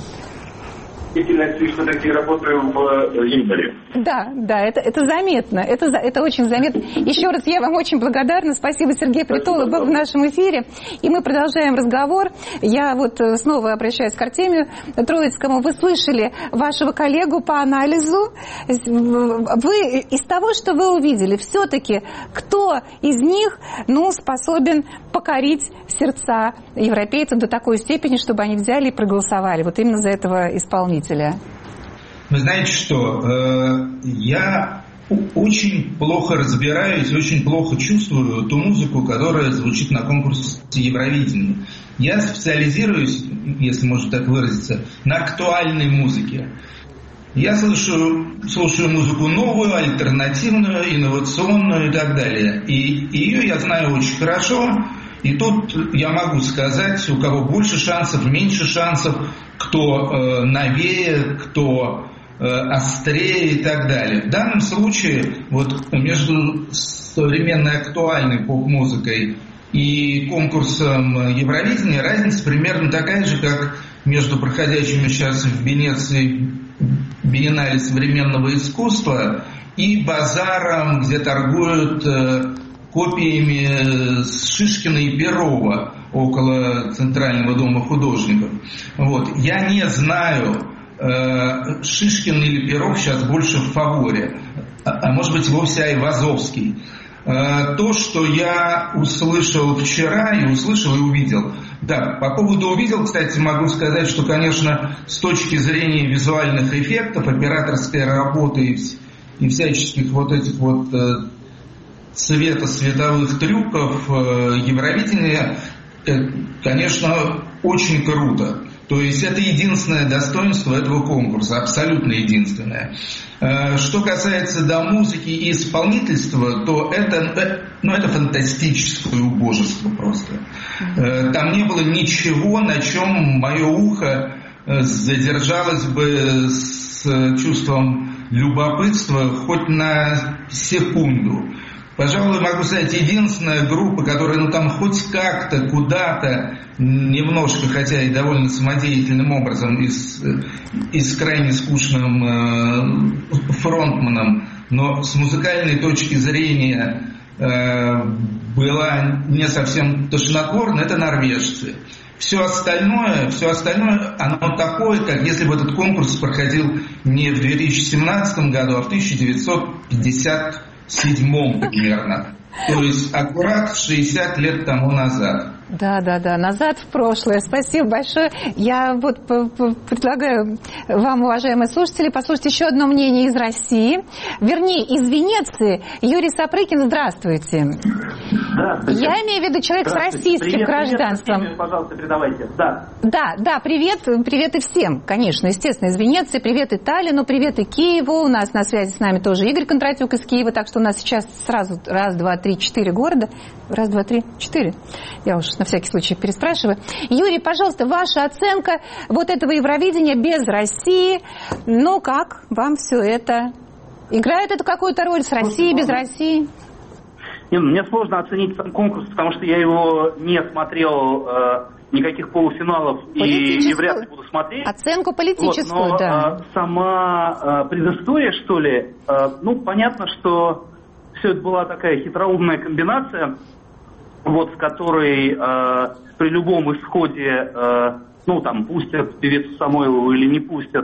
Что такие работаю в юморе. Да, это заметно, это очень заметно. Еще раз я вам очень благодарна, спасибо, Сергей Притула был в нашем эфире, и мы продолжаем разговор. Я вот снова обращаюсь к Артемию Троицкому. Вы слышали вашего коллегу по анализу. Вы из того, что вы увидели, все-таки кто из них, способен покорить сердца европейцев до такой степени, чтобы они взяли и проголосовали вот именно за этого исполнителя? Вы знаете что, я очень плохо разбираюсь, очень плохо чувствую ту музыку, которая звучит на конкурсе Евровидения. Я специализируюсь, если можно так выразиться, на актуальной музыке. Я слушаю музыку новую, альтернативную, инновационную и так далее. И ее я знаю очень хорошо. И тут я могу сказать, у кого больше шансов, меньше шансов, кто новее, кто острее и так далее. В данном случае вот между современной актуальной поп-музыкой и конкурсом Евровидения разница примерно такая же, как между проходящими сейчас в Венеции биеннале современного искусства и базаром, где торгуют копиями Шишкина и Перова около Центрального дома художников. Вот. Я не знаю, Шишкин или Перов сейчас больше в фаворе, а может быть вовсе Айвазовский. То, что я услышал вчера, и увидел. Да, по поводу увидел, кстати, могу сказать, что, конечно, с точки зрения визуальных эффектов, операторской работы и всяческих вот этих вот световых трюков, Евровидение, конечно, очень круто. То есть это единственное достоинство этого конкурса, абсолютно единственное. Что касается до музыки и исполнительства, то это фантастическое убожество просто. Там не было ничего, на чем мое ухо задержалось бы с чувством любопытства хоть на секунду. Пожалуй, могу сказать, единственная группа, которая там хоть как-то, куда-то, немножко, хотя и довольно самодеятельным образом, и с крайне скучным фронтманом, но с музыкальной точки зрения была не совсем тошнотворна, это норвежцы. Все остальное, оно такое, как если бы этот конкурс проходил не в 2017 году, а в 1957 примерно. То есть аккурат 60 лет тому назад. Да, назад в прошлое. Спасибо большое. Я вот предлагаю вам, уважаемые слушатели, послушать еще одно мнение из России. Вернее, из Венеции. Юрий Сапрыкин, здравствуйте. Здравствуйте. Я имею в виду человек с российским гражданством. Привет, пожалуйста, передавайте. Да, привет и всем, конечно, естественно, из Венеции. Привет и Таллину, привет и Киеву. У нас на связи с нами тоже Игорь Кондратюк из Киева, так что у нас сейчас сразу 1, 2, 3, 4 города. 1, 2, 3, 4. Я уж на всякий случай переспрашиваю. Юрий, пожалуйста, ваша оценка вот этого Евровидения без России. Ну, как вам все это? Играет это какую-то роль с Россией, без России? Мне сложно оценить сам конкурс, потому что я его не смотрел, никаких полуфиналов и вряд ли буду смотреть. Оценку политическую, вот, но, да. Сама предыстория, что ли, понятно, что все это была такая хитроумная комбинация, вот, в которой при любом исходе, пустят певицу Самойлову или не пустят,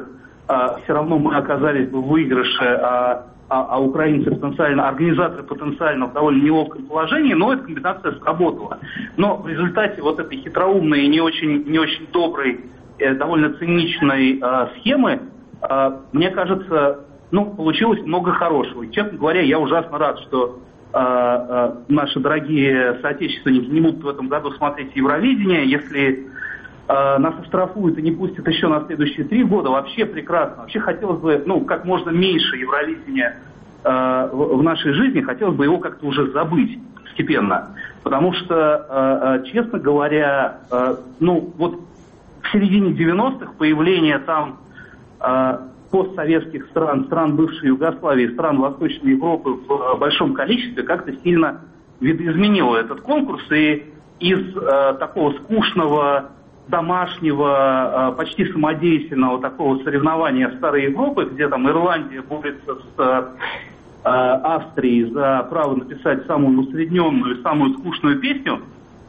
все равно мы оказались бы в выигрыше, а украинцы потенциально, организаторы потенциально в довольно неловком положении, но эта комбинация сработала. Но в результате вот этой хитроумной и не очень доброй, довольно циничной схемы, мне кажется, получилось много хорошего. И, честно говоря, я ужасно рад, что наши дорогие соотечественники не будут в этом году смотреть Евровидение. Если нас оштрафуют и не пустят еще на следующие 3 года, вообще прекрасно. Вообще хотелось бы, как можно меньше Евровидения в нашей жизни, хотелось бы его как-то уже забыть постепенно. Потому что, честно говоря, вот в середине 90-х появление там постсоветских стран бывшей Югославии, стран Восточной Европы в большом количестве как-то сильно видоизменило этот конкурс. И из такого скучного, домашнего, почти самодеятельного такого соревнования Старой Европы, где там Ирландия борется с Австрией за право написать самую усредненную, самую скучную песню,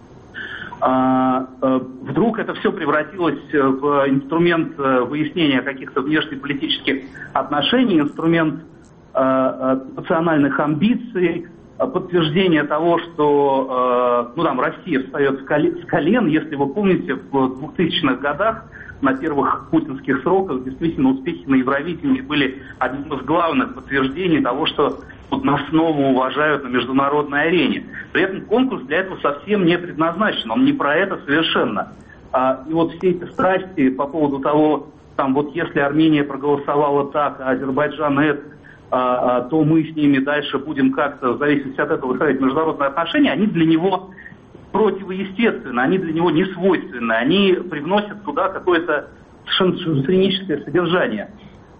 вдруг это все превратилось в инструмент выяснения каких-то внешнеполитических отношений, инструмент национальных амбиций, подтверждение того, что Россия встает с колен. Если вы помните, в 2000-х годах на первых путинских сроках действительно успехи на Евровидении были одним из главных подтверждений того, что нас снова уважают на международной арене. При этом конкурс для этого совсем не предназначен, он не про это совершенно. И вот все эти страсти по поводу того, если Армения проголосовала так, а Азербайджан это, то мы с ними дальше будем как-то, в зависимости от этого, выстраивать международные отношения, они для него противоестественны, они для него не свойственны, они привносят туда какое-то совершенно шизофреническое содержание.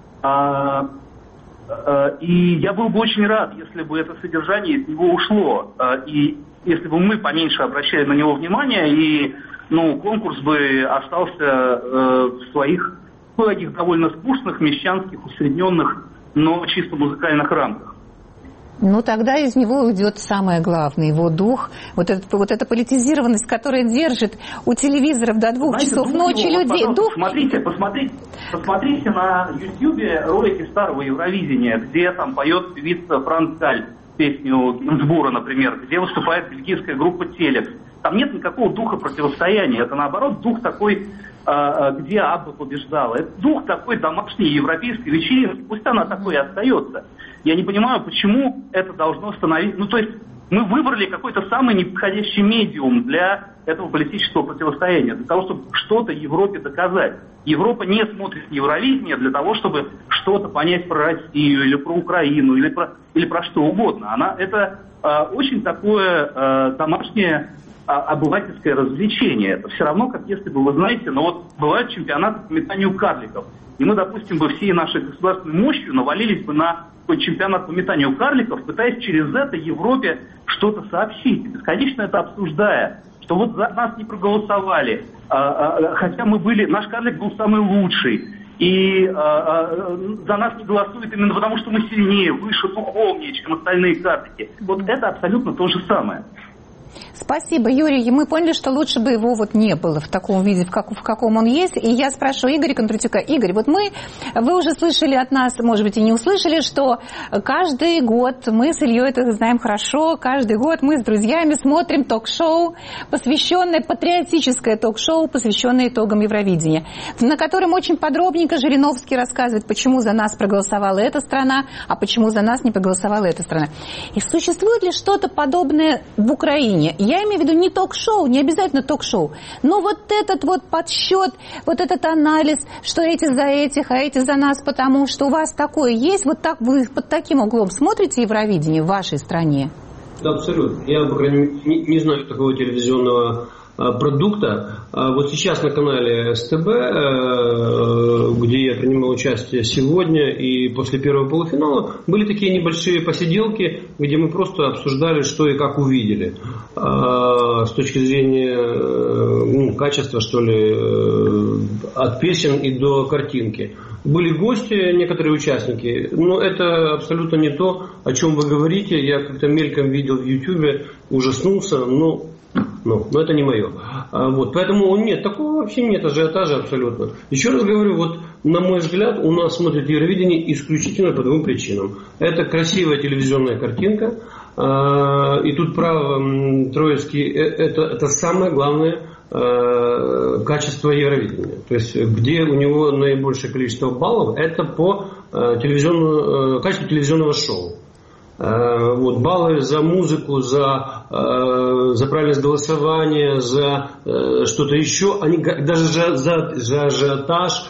И я был бы очень рад, если бы это содержание из него ушло, и если бы мы поменьше обращали на него внимание, и конкурс бы остался в своих таких довольно скучных, мещанских, усредненных, но чисто музыкальных рамках. Тогда из него уйдет самое главное, его дух, вот эта политизированность, которая держит у телевизоров до 2 часов ночи людей. Посмотрите на Ютьюбе ролики старого Евровидения, где там поет певица Франц Галь песню Гинзбура, например, где выступает бельгийская группа «Телекс». Там нет никакого духа противостояния, это наоборот дух такой, где Абба побеждала. Это дух такой домашней европейской вечеринки, пусть она такой и остается. Я не понимаю, почему это должно становиться... то есть мы выбрали какой-то самый неподходящий медиум для этого политического противостояния, для того, чтобы что-то Европе доказать. Европа не смотрит Евровидение для того, чтобы что-то понять про Россию, или про Украину, или про что угодно. Это очень такое домашнее обывательское развлечение. Это все равно, как если бы, вы знаете, бывают чемпионаты по метанию карликов. И мы, допустим, бы всей нашей государственной мощью навалились бы на такой чемпионат по метанию карликов, пытаясь через это Европе что-то сообщить, бесконечно это обсуждая, что вот за нас не проголосовали, хотя наш карлик был самый лучший, и за нас не голосуют именно потому, что мы сильнее, выше, духовнее, чем остальные карлики. Вот это абсолютно то же самое. Спасибо, Юрий. Мы поняли, что лучше бы его не было в таком виде, в каком он есть. И я спрашиваю Игоря Кондратюка. Игорь, вы уже слышали от нас, может быть, и не услышали, что каждый год, мы с Ильей это знаем хорошо, каждый год мы с друзьями смотрим ток-шоу, патриотическое ток-шоу, посвященное итогам Евровидения, на котором очень подробненько Жириновский рассказывает, почему за нас проголосовала эта страна, а почему за нас не проголосовала эта страна. И существует ли что-то подобное в Украине? Я имею в виду не ток-шоу, не обязательно ток-шоу, но этот подсчет, этот анализ, что эти за этих, а эти за нас, потому что у вас такое есть, вы под таким углом смотрите Евровидение в вашей стране? Да, абсолютно. Я, по крайней мере, не знаю такого телевизионного продукта. Вот сейчас на канале СТБ, где я принимал участие сегодня и после первого полуфинала, были такие небольшие посиделки, где мы просто обсуждали, что и как увидели. С точки зрения качества, что ли, от песен и до картинки. Были гости, некоторые участники, но это абсолютно не то, о чем вы говорите. Я как-то мельком видел в Ютьюбе, ужаснулся, Но это не мое. Вот, поэтому нет, такого вообще нет ажиотажа абсолютно. Еще раз говорю, вот на мой взгляд, у нас смотрят Евровидение исключительно по двум причинам. Это красивая телевизионная картинка, и тут прав Троицкий, это самое главное качество Евровидения. То есть, где у него наибольшее количество баллов, это по качеству телевизионного шоу. Вот, баллы за музыку, за правильность голосования, за что-то еще, они даже за ажиотаж,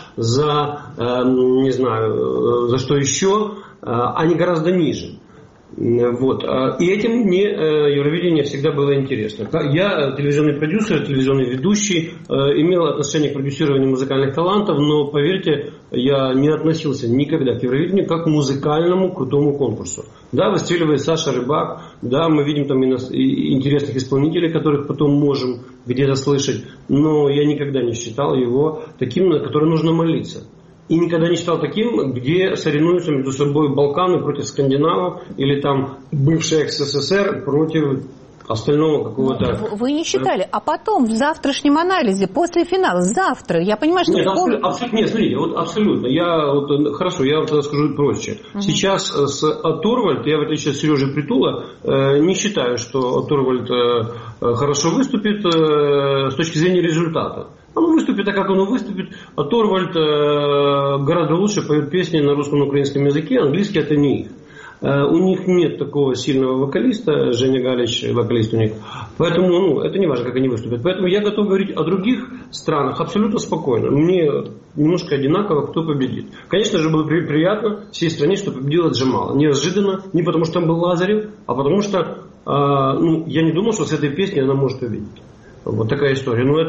не знаю, за что еще, они гораздо ниже. Вот. И этим мне Евровидение всегда было интересно. Я телевизионный продюсер, телевизионный ведущий, имел отношение к продюсированию музыкальных талантов, но, поверьте, я не относился никогда к Евровидению как к музыкальному крутому конкурсу. Да, выстреливает Саша Рыбак, да, мы видим там интересных исполнителей, которых потом можем где-то слышать, но я никогда не считал его таким, на который нужно молиться. И никогда не считал таким, где соревнуются между собой Балканы против скандинавов или там бывший СССР против остального какого-то... Вы не считали, а потом в завтрашнем анализе, после финала, завтра, я понимаю, что... Нет, смотрите, вот абсолютно. Хорошо, я вам тогда скажу проще. Сейчас с Торвальд, я в отличие от Сережи Притула, не считаю, что Торвальд хорошо выступит с точки зрения результата. Оно выступит так, как оно выступит. А Торвальд гораздо лучше поет песни на русском и украинском языке, английский это не их. У них нет такого сильного вокалиста, Женя Галич, вокалист у них. Поэтому, это не важно, как они выступят. Поэтому я готов говорить о других странах абсолютно спокойно. Мне немножко одинаково, кто победит. Конечно же, было приятно всей стране, что победила Джамала. Неожиданно, не потому что там был Лазарев, а потому что я не думал, что с этой песней она может победить. Вот такая история. Но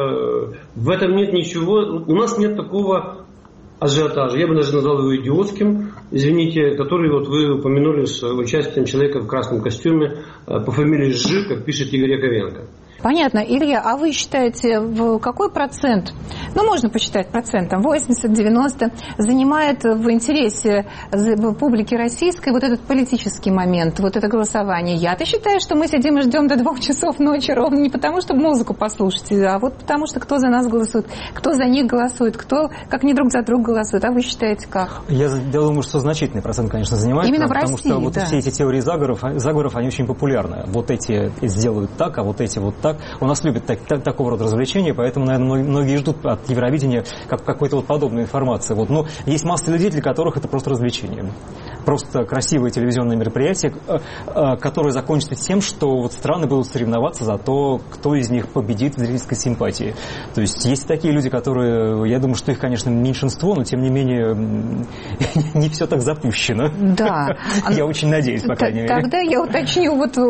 в этом нет ничего. У нас нет такого ажиотажа. Я бы даже назвал его идиотским, извините, который вот вы упомянули с участием человека в красном костюме по фамилии Жи, как пишет Игорь Яковенко. Понятно. Илья, а вы считаете, в какой процент, можно посчитать процентом, 80-90, занимает в интересе публики российской вот этот политический момент, вот это голосование? Я-то считаю, что мы сидим и ждем до 2 часов ночи ровно не потому, чтобы музыку послушать, а вот потому, что кто за нас голосует, кто за них голосует, кто как не друг за друга голосует. А вы считаете как? Я думаю, что значительный процент, конечно, занимает. Именно потому России, что вот все эти теории заговоров, они очень популярны. Вот эти сделают так, а вот эти вот так. У нас любят такого рода развлечения, поэтому, наверное, многие ждут от Евровидения какой-то вот подобной информации. Вот. Но есть масса людей, для которых это просто развлечение. Просто красивое телевизионное мероприятие, которое закончится тем, что вот страны будут соревноваться за то, кто из них победит в зрительской симпатии. То есть есть такие люди, которые, я думаю, что их, конечно, меньшинство, но тем не менее не все так запущено. Да. Я очень надеюсь, по крайней мере. Тогда я уточню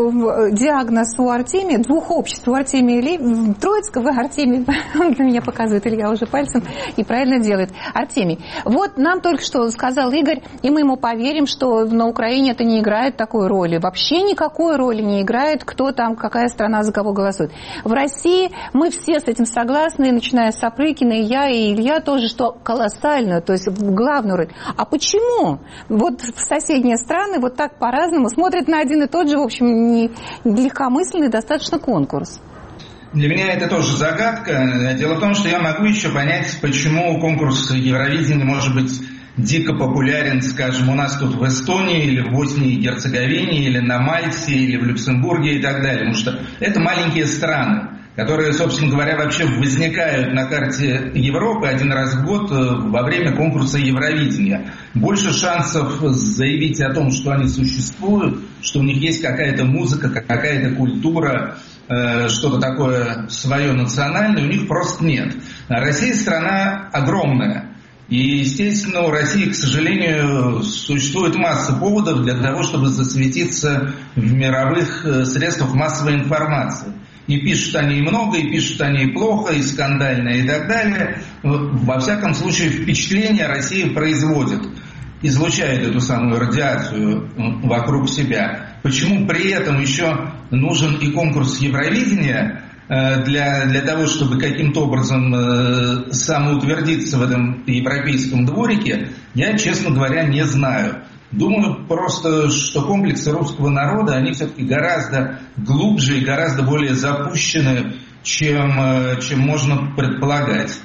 диагноз у Артемия, двух обществ, у Артемия Троицкого, Артемий, он на меня показывает, Илья уже пальцем, и правильно делает. Артемий, вот нам только что сказал Игорь, и мы ему поверим, что на Украине это не играет такой роли. Вообще никакой роли не играет, кто там, какая страна за кого голосует. В России мы все с этим согласны, начиная с Сапрыкина, и я, и Илья тоже, что колоссальную, то есть главную роль. А почему вот соседние страны вот так по-разному смотрят на один и тот же, в общем, не легкомысленный достаточно конкурс? Для меня это тоже загадка. Дело в том, что я могу еще понять, почему конкурс Евровидения может быть дико популярен, скажем, у нас тут в Эстонии, или в Боснии и Герцеговине, или на Мальте, или в Люксембурге и так далее. Потому что это маленькие страны, которые, собственно говоря, вообще возникают на карте Европы один раз в год во время конкурса Евровидения. Больше шансов заявить о том, что они существуют, что у них есть какая-то музыка, какая-то культура, что-то такое свое национальное, у них просто нет. Россия страна огромная. И, естественно, у России, к сожалению, существует масса поводов для того, чтобы засветиться в мировых средствах массовой информации. И пишут они много, и пишут они плохо, и скандально, и так далее. Во всяком случае, впечатление Россия производит, излучает эту самую радиацию вокруг себя. Почему при этом еще нужен и конкурс Евровидения для того, чтобы каким-то образом самоутвердиться в этом европейском дворике, я, честно говоря, не знаю. Думаю просто, что комплексы русского народа, они все-таки гораздо глубже и гораздо более запущены, чем можно предполагать.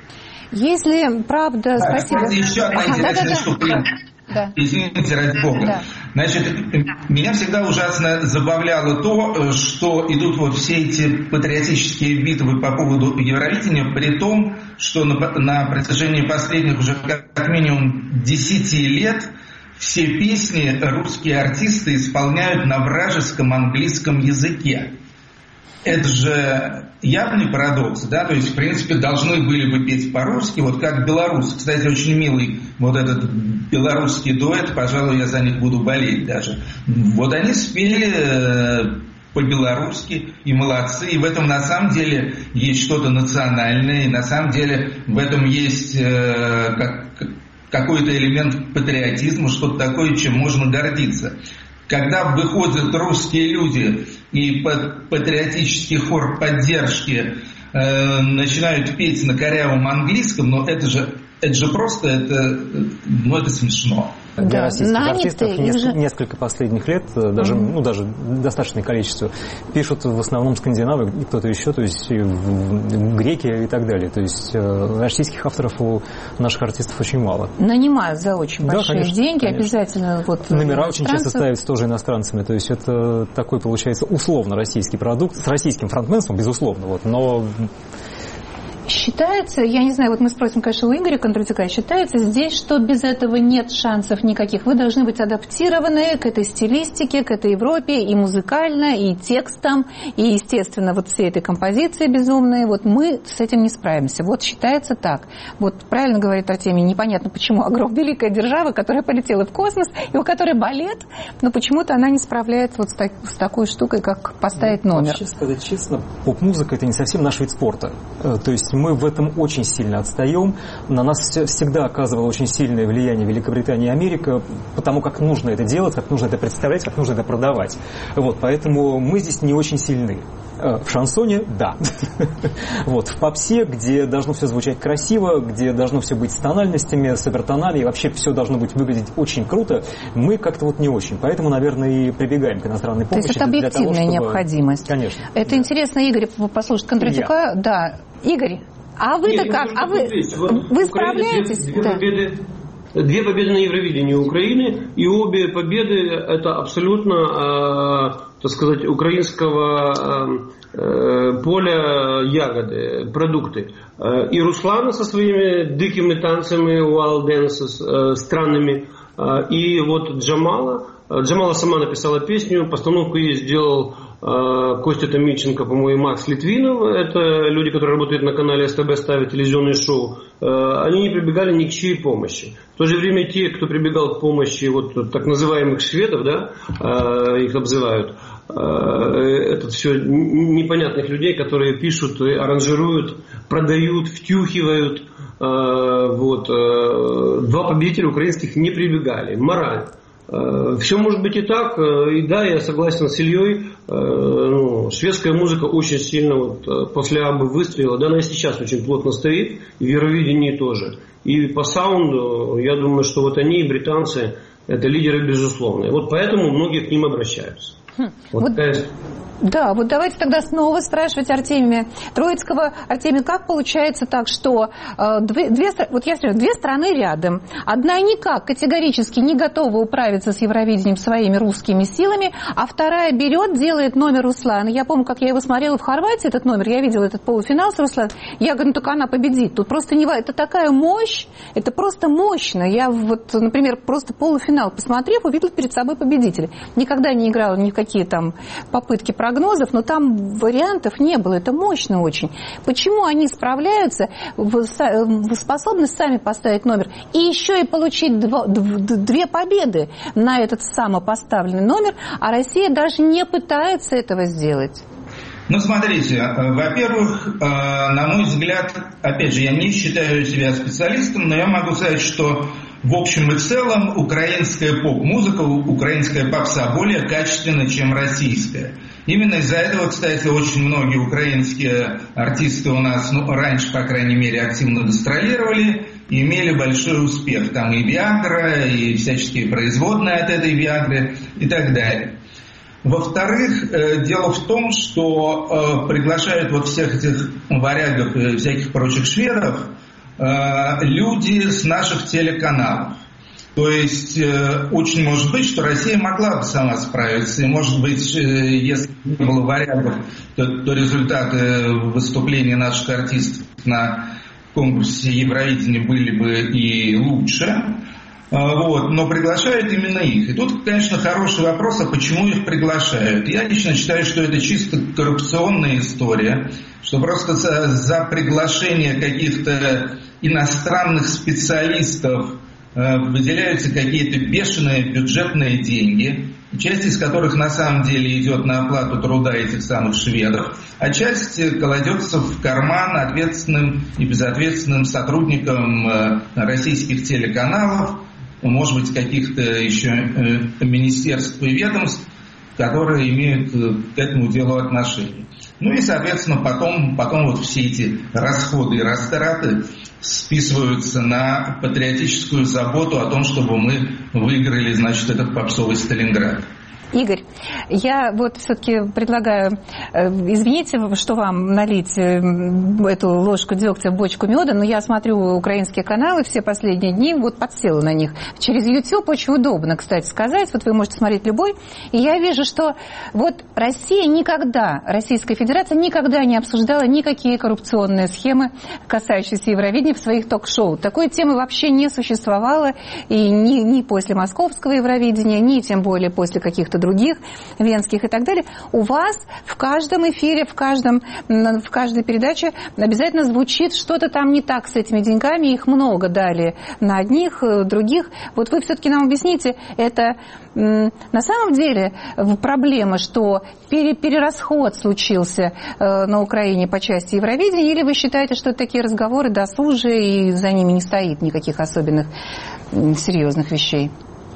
Если правда... Спасибо. Еще одна интересная штука. Да. Извините, ради бога. Да. Значит, меня всегда ужасно забавляло то, что идут вот все эти патриотические битвы по поводу Евровидения, при том, что на протяжении последних уже как минимум 10 лет все песни русские артисты исполняют на вражеском английском языке. Это же явный парадокс, да, то есть, в принципе, должны были бы петь по-русски, вот как белорусы. Кстати, очень милый вот этот белорусский дуэт, пожалуй, я за них буду болеть даже. Вот они спели по-белорусски, и молодцы, и в этом на самом деле есть что-то национальное, и на самом деле в этом есть какой-то элемент патриотизма, что-то такое, чем можно гордиться. Когда выходят русские люди и под патриотический хор поддержки начинают петь на корявом английском, но это же просто, это смешно. Для российских артистов несколько последних лет, даже достаточное количество, пишут в основном скандинавы и кто-то еще, то есть греки и так далее. То есть российских авторов у наших артистов очень мало. Нанимают за очень большие деньги, конечно. Обязательно. Вот, номера очень часто ставятся тоже иностранцами. То есть это такой, получается, условно российский продукт, с российским фронтменством, безусловно. Вот, но... Считается, я не знаю, вот мы спросим, конечно, у Игоря Кондратюка, считается здесь, что без этого нет шансов никаких. Вы должны быть адаптированы к этой стилистике, к этой Европе, и музыкально, и текстом, и, естественно, вот всей этой композиции безумной. Вот мы с этим не справимся. Вот считается так. Вот правильно говорит Артемий, непонятно почему. Великая держава, которая полетела в космос, и у которой балет, но почему-то она не справляется вот с такой штукой, как поставить номер. Вообще, сказать честно, поп-музыка – это не совсем наш вид спорта. То есть мы в этом очень сильно отстаем. На нас всегда оказывало очень сильное влияние Великобритания и Америка, потому как нужно это делать, как нужно это представлять, как нужно это продавать. Вот, поэтому мы здесь не очень сильны. В шансоне – да. Вот, в попсе, где должно все звучать красиво, где должно все быть с тональностями, с обертонами, и вообще все должно быть выглядеть очень круто, мы как-то вот не очень. Поэтому, наверное, и прибегаем к иностранной помощи. То есть это объективная необходимость. Конечно. Это интересно, Игорь, послушать Кондратюка. Да. Игорь, а вы-то как? А вы справляетесь? Две победы на Евровидении Украины, и обе победы это абсолютно, так сказать, украинского поля ягоды, продукты. И Руслана со своими дикими танцами, wild dances, странными, и вот Джамала. Джамала сама написала песню, постановку ей сделал Костя Томиченко, по-моему, и Макс Литвинов. Это люди, которые работают на канале СТБ, ставят телевизионные шоу. Они не прибегали ни к чьей помощи. В то же время те, кто прибегал к помощи вот так называемых шведов, да, их обзывают, это все непонятных людей, которые пишут, аранжируют, продают, втюхивают. Вот. Два победителя украинских не прибегали. Мораль. Все может быть и так, и да, я согласен с Ильей, шведская музыка очень сильно вот, после Аббы выстрелила, да, она и сейчас очень плотно стоит, и в Евровидении тоже. И по саунду, я думаю, что вот они, британцы, это лидеры безусловные. Вот поэтому многие к ним обращаются. Вот такая... Да, вот давайте тогда снова спрашивать Артемия Троицкого. Артемий, как получается так, что две страны рядом, одна никак категорически не готова управиться с Евровидением своими русскими силами, а вторая берет, делает номер Руслана. Я помню, как я его смотрела в Хорватии, этот номер, я видела этот полуфинал с Русланом, я говорю, ну так она победит. Тут просто не... Это такая мощь, это просто мощно. Я вот, например, просто полуфинал посмотрев, увидела перед собой победителя. Никогда не играла ни в какие там попытки прогнозов, но там вариантов не было. Это мощно очень. Почему они справляются, способны сами поставить номер и еще и получить две победы на этот самопоставленный номер, а Россия даже не пытается этого сделать? Ну, смотрите, во-первых, на мой взгляд, опять же, я не считаю себя специалистом, но я могу сказать, что в общем и целом украинская поп-музыка, украинская попса более качественна, чем российская. Именно из-за этого, кстати, очень многие украинские артисты у нас, раньше, по крайней мере, активно гастролировали, имели большой успех. Там и Виагра, и всяческие производные от этой Виагры и так далее. Во-вторых, дело в том, что приглашают вот всех этих варягов и всяких прочих шведов люди с наших телеканалов. То есть очень может быть, что Россия могла бы сама справиться. И может быть, если бы не было варягов, то результаты выступлений наших артистов на конкурсе Евровидения были бы и лучше. Вот, но приглашают именно их. И тут, конечно, хороший вопрос, а почему их приглашают? Я лично считаю, что это чисто коррупционная история, что просто за приглашение каких-то иностранных специалистов выделяются какие-то бешеные бюджетные деньги, часть из которых на самом деле идет на оплату труда этих самых шведов, а часть кладется в карман ответственным и безответственным сотрудникам российских телеканалов, может быть, каких-то еще министерств и ведомств, которые имеют к этому делу отношение. Ну и, соответственно, потом вот все эти расходы и растраты списываются на патриотическую заботу о том, чтобы мы выиграли, значит, этот попсовый Сталинград. Игорь, я вот все-таки предлагаю, извините, что вам налить эту ложку дегтя в бочку меда, но я смотрю украинские каналы все последние дни, вот подсела на них. Через YouTube очень удобно, кстати сказать, вот вы можете смотреть любой, и я вижу, что вот Россия никогда, Российская Федерация никогда не обсуждала никакие коррупционные схемы, касающиеся Евровидения в своих ток-шоу. Такой темы вообще не существовало, и ни после Московского Евровидения, ни тем более после каких-то других, венских и так далее. У вас в каждом эфире, в каждой передаче обязательно звучит что-то там не так с этими деньгами, их много дали на одних, других. Вот вы все-таки нам объясните, это на самом деле проблема, что перерасход случился на Украине по части Евровидения, или вы считаете, что это такие разговоры досужие и за ними не стоит никаких особенных серьезных вещей?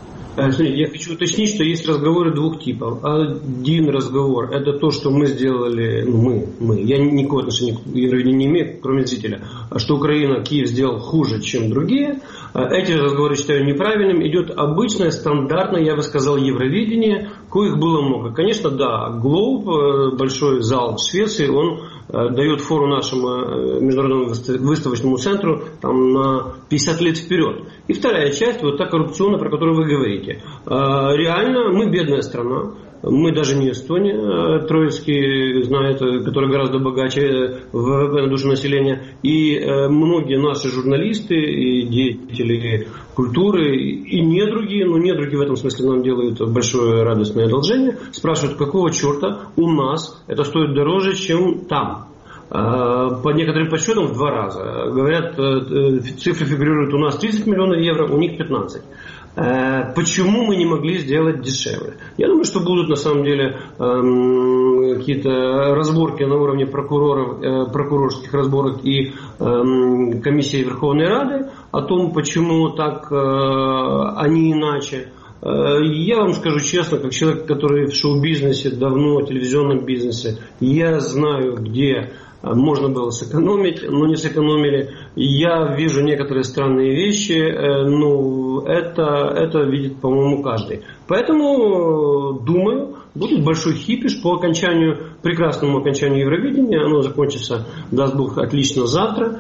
Я хочу уточнить, что есть разговоры двух типов. Один разговор – это то, что мы сделали, мы. Я никакого отношения к Евровидению не имею, кроме зрителя. Что Украина, Киев сделал хуже, чем другие. Эти разговоры считаю неправильным. Идет обычное, стандартное, я бы сказал, Евровидение, коих было много. Конечно, да, Глоб, большой зал в Швеции, он дает фору нашему международному выставочному центру там, на 50 лет вперед. И вторая часть, вот та коррупционная, про которую вы говорите. Реально, мы бедная страна. Мы даже не Эстония, Троицкий знает, которая гораздо богаче ВВП на душу населения. И многие наши журналисты и деятели культуры, и недруги, но недруги в этом смысле нам делают большое радостное одолжение, спрашивают, какого черта у нас это стоит дороже, чем там. По некоторым подсчетам в 2 раза. Говорят, цифры фигурируют у нас 30 миллионов евро, у них 15. Почему мы не могли сделать дешевле? Я думаю, что будут на самом деле какие-то разборки на уровне прокуроров, прокурорских разборок и комиссии Верховной Рады о том, почему так, а не иначе. Я вам скажу честно, как человек, который в шоу-бизнесе давно, в телевизионном бизнесе, я знаю, где можно было сэкономить, но не сэкономили. Я вижу некоторые странные вещи, но это видит, по-моему, каждый. Поэтому, думаю, будет большой хипиш по прекрасному окончанию Евровидения. Оно закончится, даст Бог, отлично завтра.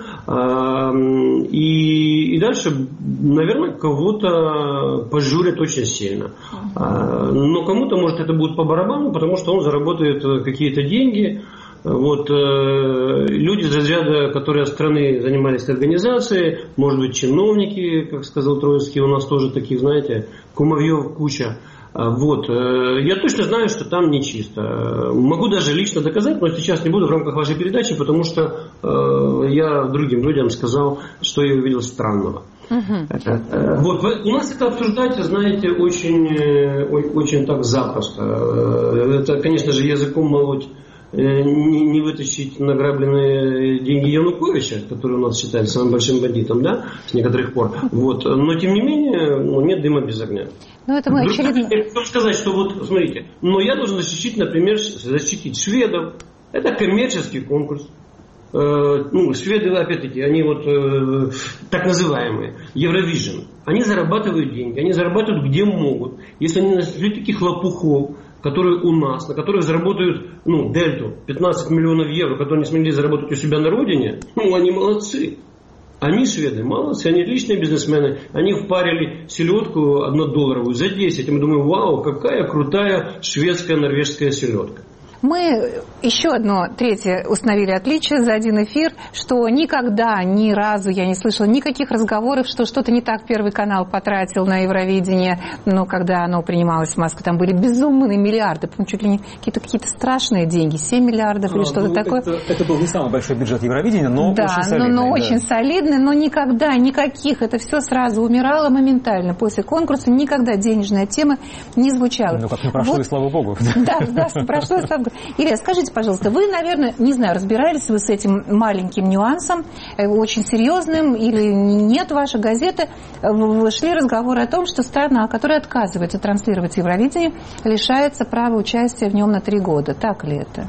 И дальше, наверное, кого-то пожурят очень сильно. Но кому-то, может, это будет по барабану, потому что он заработает какие-то деньги. Вот люди из разряда, которые от страны занимались организацией, может быть, чиновники, как сказал Троицкий, у нас тоже таких, знаете, кумовьев куча. Вот. Я точно знаю, что там нечисто. Могу даже лично доказать, но сейчас не буду в рамках вашей передачи, потому что я другим людям сказал, что я увидел странного. Вот. У нас это обсуждать, знаете, очень так запросто. Это, конечно же, языком молоть. Не вытащить награбленные деньги Януковича, который у нас считается самым большим бандитом, да, с некоторых пор. Вот. Но, тем не менее, нет дыма без огня. Ну, это мы очевидно... Я хочу сказать, что вот, смотрите, но я должен защитить, например, шведов. Это коммерческий конкурс. шведы, опять-таки, они так называемые, Евровижн, они зарабатывают деньги, они зарабатывают где могут. Если они нашли таких лопухов, которые у нас, на которых заработают дельту 15 миллионов евро, которые не смогли заработать у себя на родине, они молодцы. Они, шведы, молодцы, они отличные бизнесмены. Они впарили селедку 1-долларовую за 10. И мы думаем, вау, какая крутая шведская, норвежская селедка. Мы еще одно, третье, установили отличие за один эфир, что никогда, ни разу я не слышала никаких разговоров, что что-то не так Первый канал потратил на Евровидение, когда оно принималось в Москве. Там были безумные миллиарды, чуть ли не какие-то страшные деньги, 7 миллиардов или что-то такое. Это был не самый большой бюджет Евровидения, но очень солидный. Но очень солидный, но никогда никаких, это все сразу умирало моментально. После конкурса никогда денежная тема не звучала. Как не прошло, и слава богу. Да, прошло, и слава богу. Илья, скажите, пожалуйста, вы, наверное, не знаю, разбирались вы с этим маленьким нюансом, очень серьезным, или нет, ваша газета, шли разговоры о том, что страна, которая отказывается транслировать Евровидение, лишается права участия в нем на 3 года. Так ли это?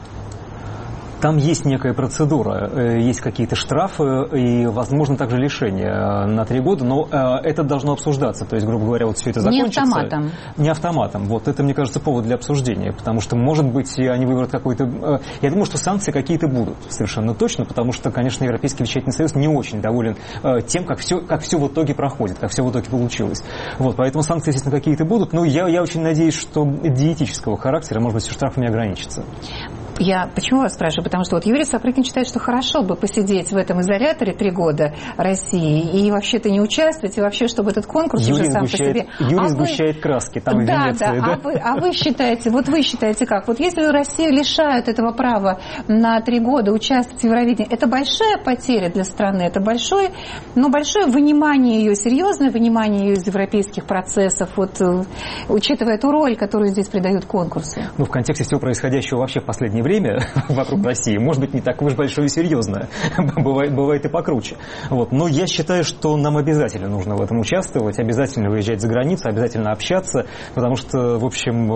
Там есть некая процедура, есть какие-то штрафы и, возможно, также лишение на 3 года, но это должно обсуждаться. То есть, грубо говоря, все это закончится. Не автоматом. Не автоматом. Это, мне кажется, повод для обсуждения, потому что, может быть, они выберут какой-то... Я думаю, что санкции какие-то будут, совершенно точно, потому что, конечно, Европейский вещательный союз не очень доволен тем, как все в итоге проходит, как все в итоге получилось. Поэтому санкции, естественно, какие-то будут, но я очень надеюсь, что диетического характера, может быть, все штрафами ограничится. Я почему вас спрашиваю? Потому что Юрий Сапрыкин считает, что хорошо бы посидеть в этом изоляторе 3 года России и вообще-то не участвовать, и вообще, чтобы этот конкурс уже сам по себе... Юрий сгущает краски там в Венеции. А вы считаете как? Если Россию лишают этого права на 3 года участвовать в Евровидении, это большая потеря для страны, это большое вынимание ее, серьезное вынимание ее из европейских процессов, учитывая эту роль, которую здесь придают конкурсы. В контексте всего происходящего вообще в последнее время вокруг России, может быть, не так уж большое и серьезное. Бывает и покруче. Но я считаю, что нам обязательно нужно в этом участвовать, обязательно выезжать за границу, обязательно общаться, потому что, в общем,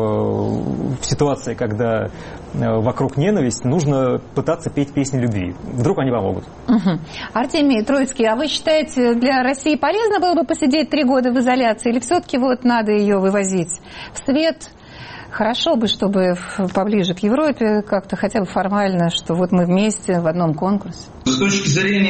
в ситуации, когда вокруг ненависть, нужно пытаться петь песни любви. Вдруг они помогут. Артемий Троицкий, а вы считаете, для России полезно было бы посидеть 3 года в изоляции, или все-таки надо ее вывозить в свет? Хорошо бы, чтобы поближе к Европе, как-то хотя бы формально, что мы вместе в одном конкурсе. С точки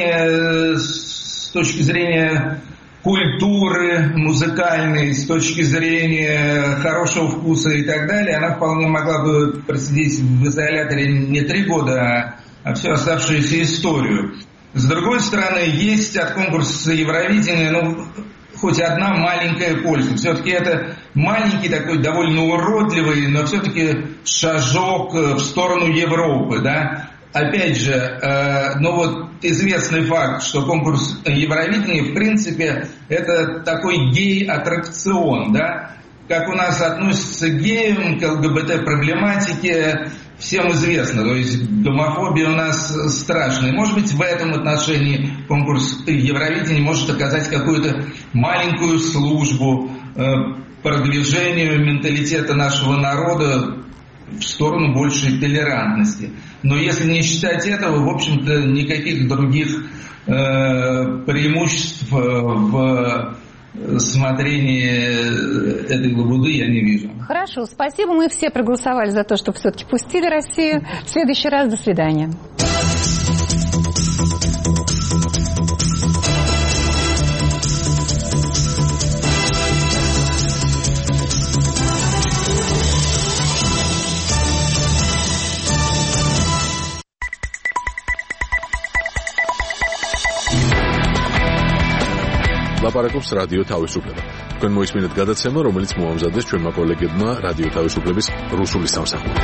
зрения культуры музыкальной, с точки зрения хорошего вкуса и так далее, она вполне могла бы просидеть в изоляторе не 3 года, а всю оставшуюся историю. С другой стороны, есть от конкурса Евровидения, хоть одна маленькая польза. Все-таки это маленький такой, довольно уродливый, но все-таки шажок в сторону Европы, да. Опять же, известный факт, что конкурс Евровидения, в принципе, это такой гей-аттракцион, да. Как у нас относятся к геям, к ЛГБТ-проблематике, всем известно. То есть гомофобия у нас страшная. Может быть, в этом отношении конкурс Евровидения может оказать какую-то маленькую службу продвижению менталитета нашего народа в сторону большей толерантности. Но если не считать этого, в общем-то, никаких других преимуществ в смотрении этой лабуды я не вижу. Хорошо, спасибо. Мы все проголосовали за то, чтобы все-таки пустили Россию. В следующий раз до свидания. ლაპარაკობს რადიო თავისუფლება. თქვენ მოისმინეთ გადაცემა, რომელიც მოამზადეს ჩვენმა კოლეგებმა რადიო თავისუფლების რუსული სამსახური.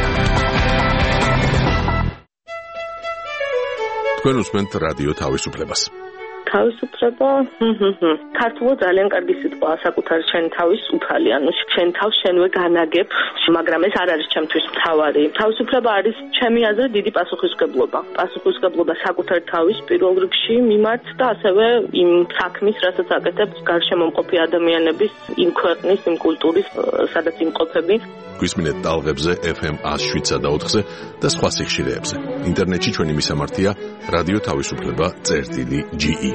თქვენ უსმენთ რადიო თავისუფლებას. თავისუფლება ქართულად ძალიან კარგი სიტყვაა საკუთარი შენი თავის უფალი, ანუ შენ თავს შენვე განაგებ, მაგრამ ეს არ არის ჩემთვის მთავარი. თავისუფლება არის ჩემი აზრით დიდი პასუხისმგებლობა. პასუხისმგებლობა საკუთარი თავის პირველ რიგში მიმართ და ასევე იმ საქმის, რასაც აკეთებს გარშემო მყოფი ადამიანების, იმ ქვეყნის, იმ კულტურის, სადაც იმყოფები. გვისმინეთ ტალღებზე FM 107 და 4-ზე და სხვა სიხშირეებზე. ინტერნეტში ჩვენი მისამართია რადიო თავისუფლება.ge.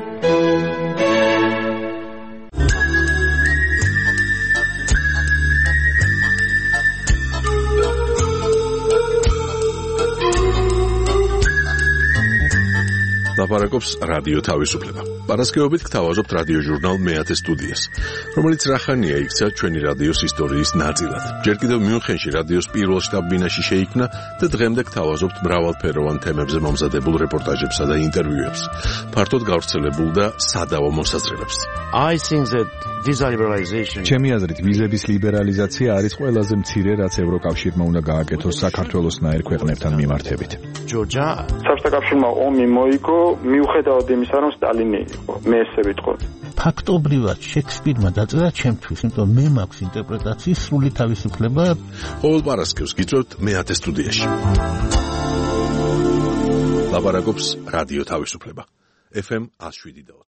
ლაპარაკობს რადიო თავისუფლება. პარასკევობით გთავაზობთ რადიო ჟურნალ მეათე სტუდიას, რომელიც რახანია იქცა ჩვენი რადიოს ისტორიის ნაწილად. ჯერ კიდევ მიუნხენში რადიოს პირველ შტაბ-ბინაში შეიქმნა და დღემდე გთავაზობთ მრავალფეროვან თემებზე მომზადებულ რეპორტაჟებსა და ინტერვიუებს, ფართოდ გავრცელებულ და სადავო მოსაზრებებს. ჩემი აზრით, ვიზების ლიბერალიზაცია არის ყველაზე მცირე, რაც ევროკავშირმა უნდა გააკეთოს საქართველოსნაირ ქვეყნებთან მიმართებით. საბჭოთა კავშირმა ომი მოიგო, მიუხედავად იმისა, რომ სტალინი იყო, მე ესე ვიტყოდი. ფაქტობრივად შექსპირმა დაწერა ჩემთვის, იმიტომ მე მაქვს ინტერპრეტაციის სრული თავისუფლება. ყოველ პარასკევს გიწევთ მეათე სტუდიაში. ლაპარაკობს რადიო თავისუფლება. FM 107.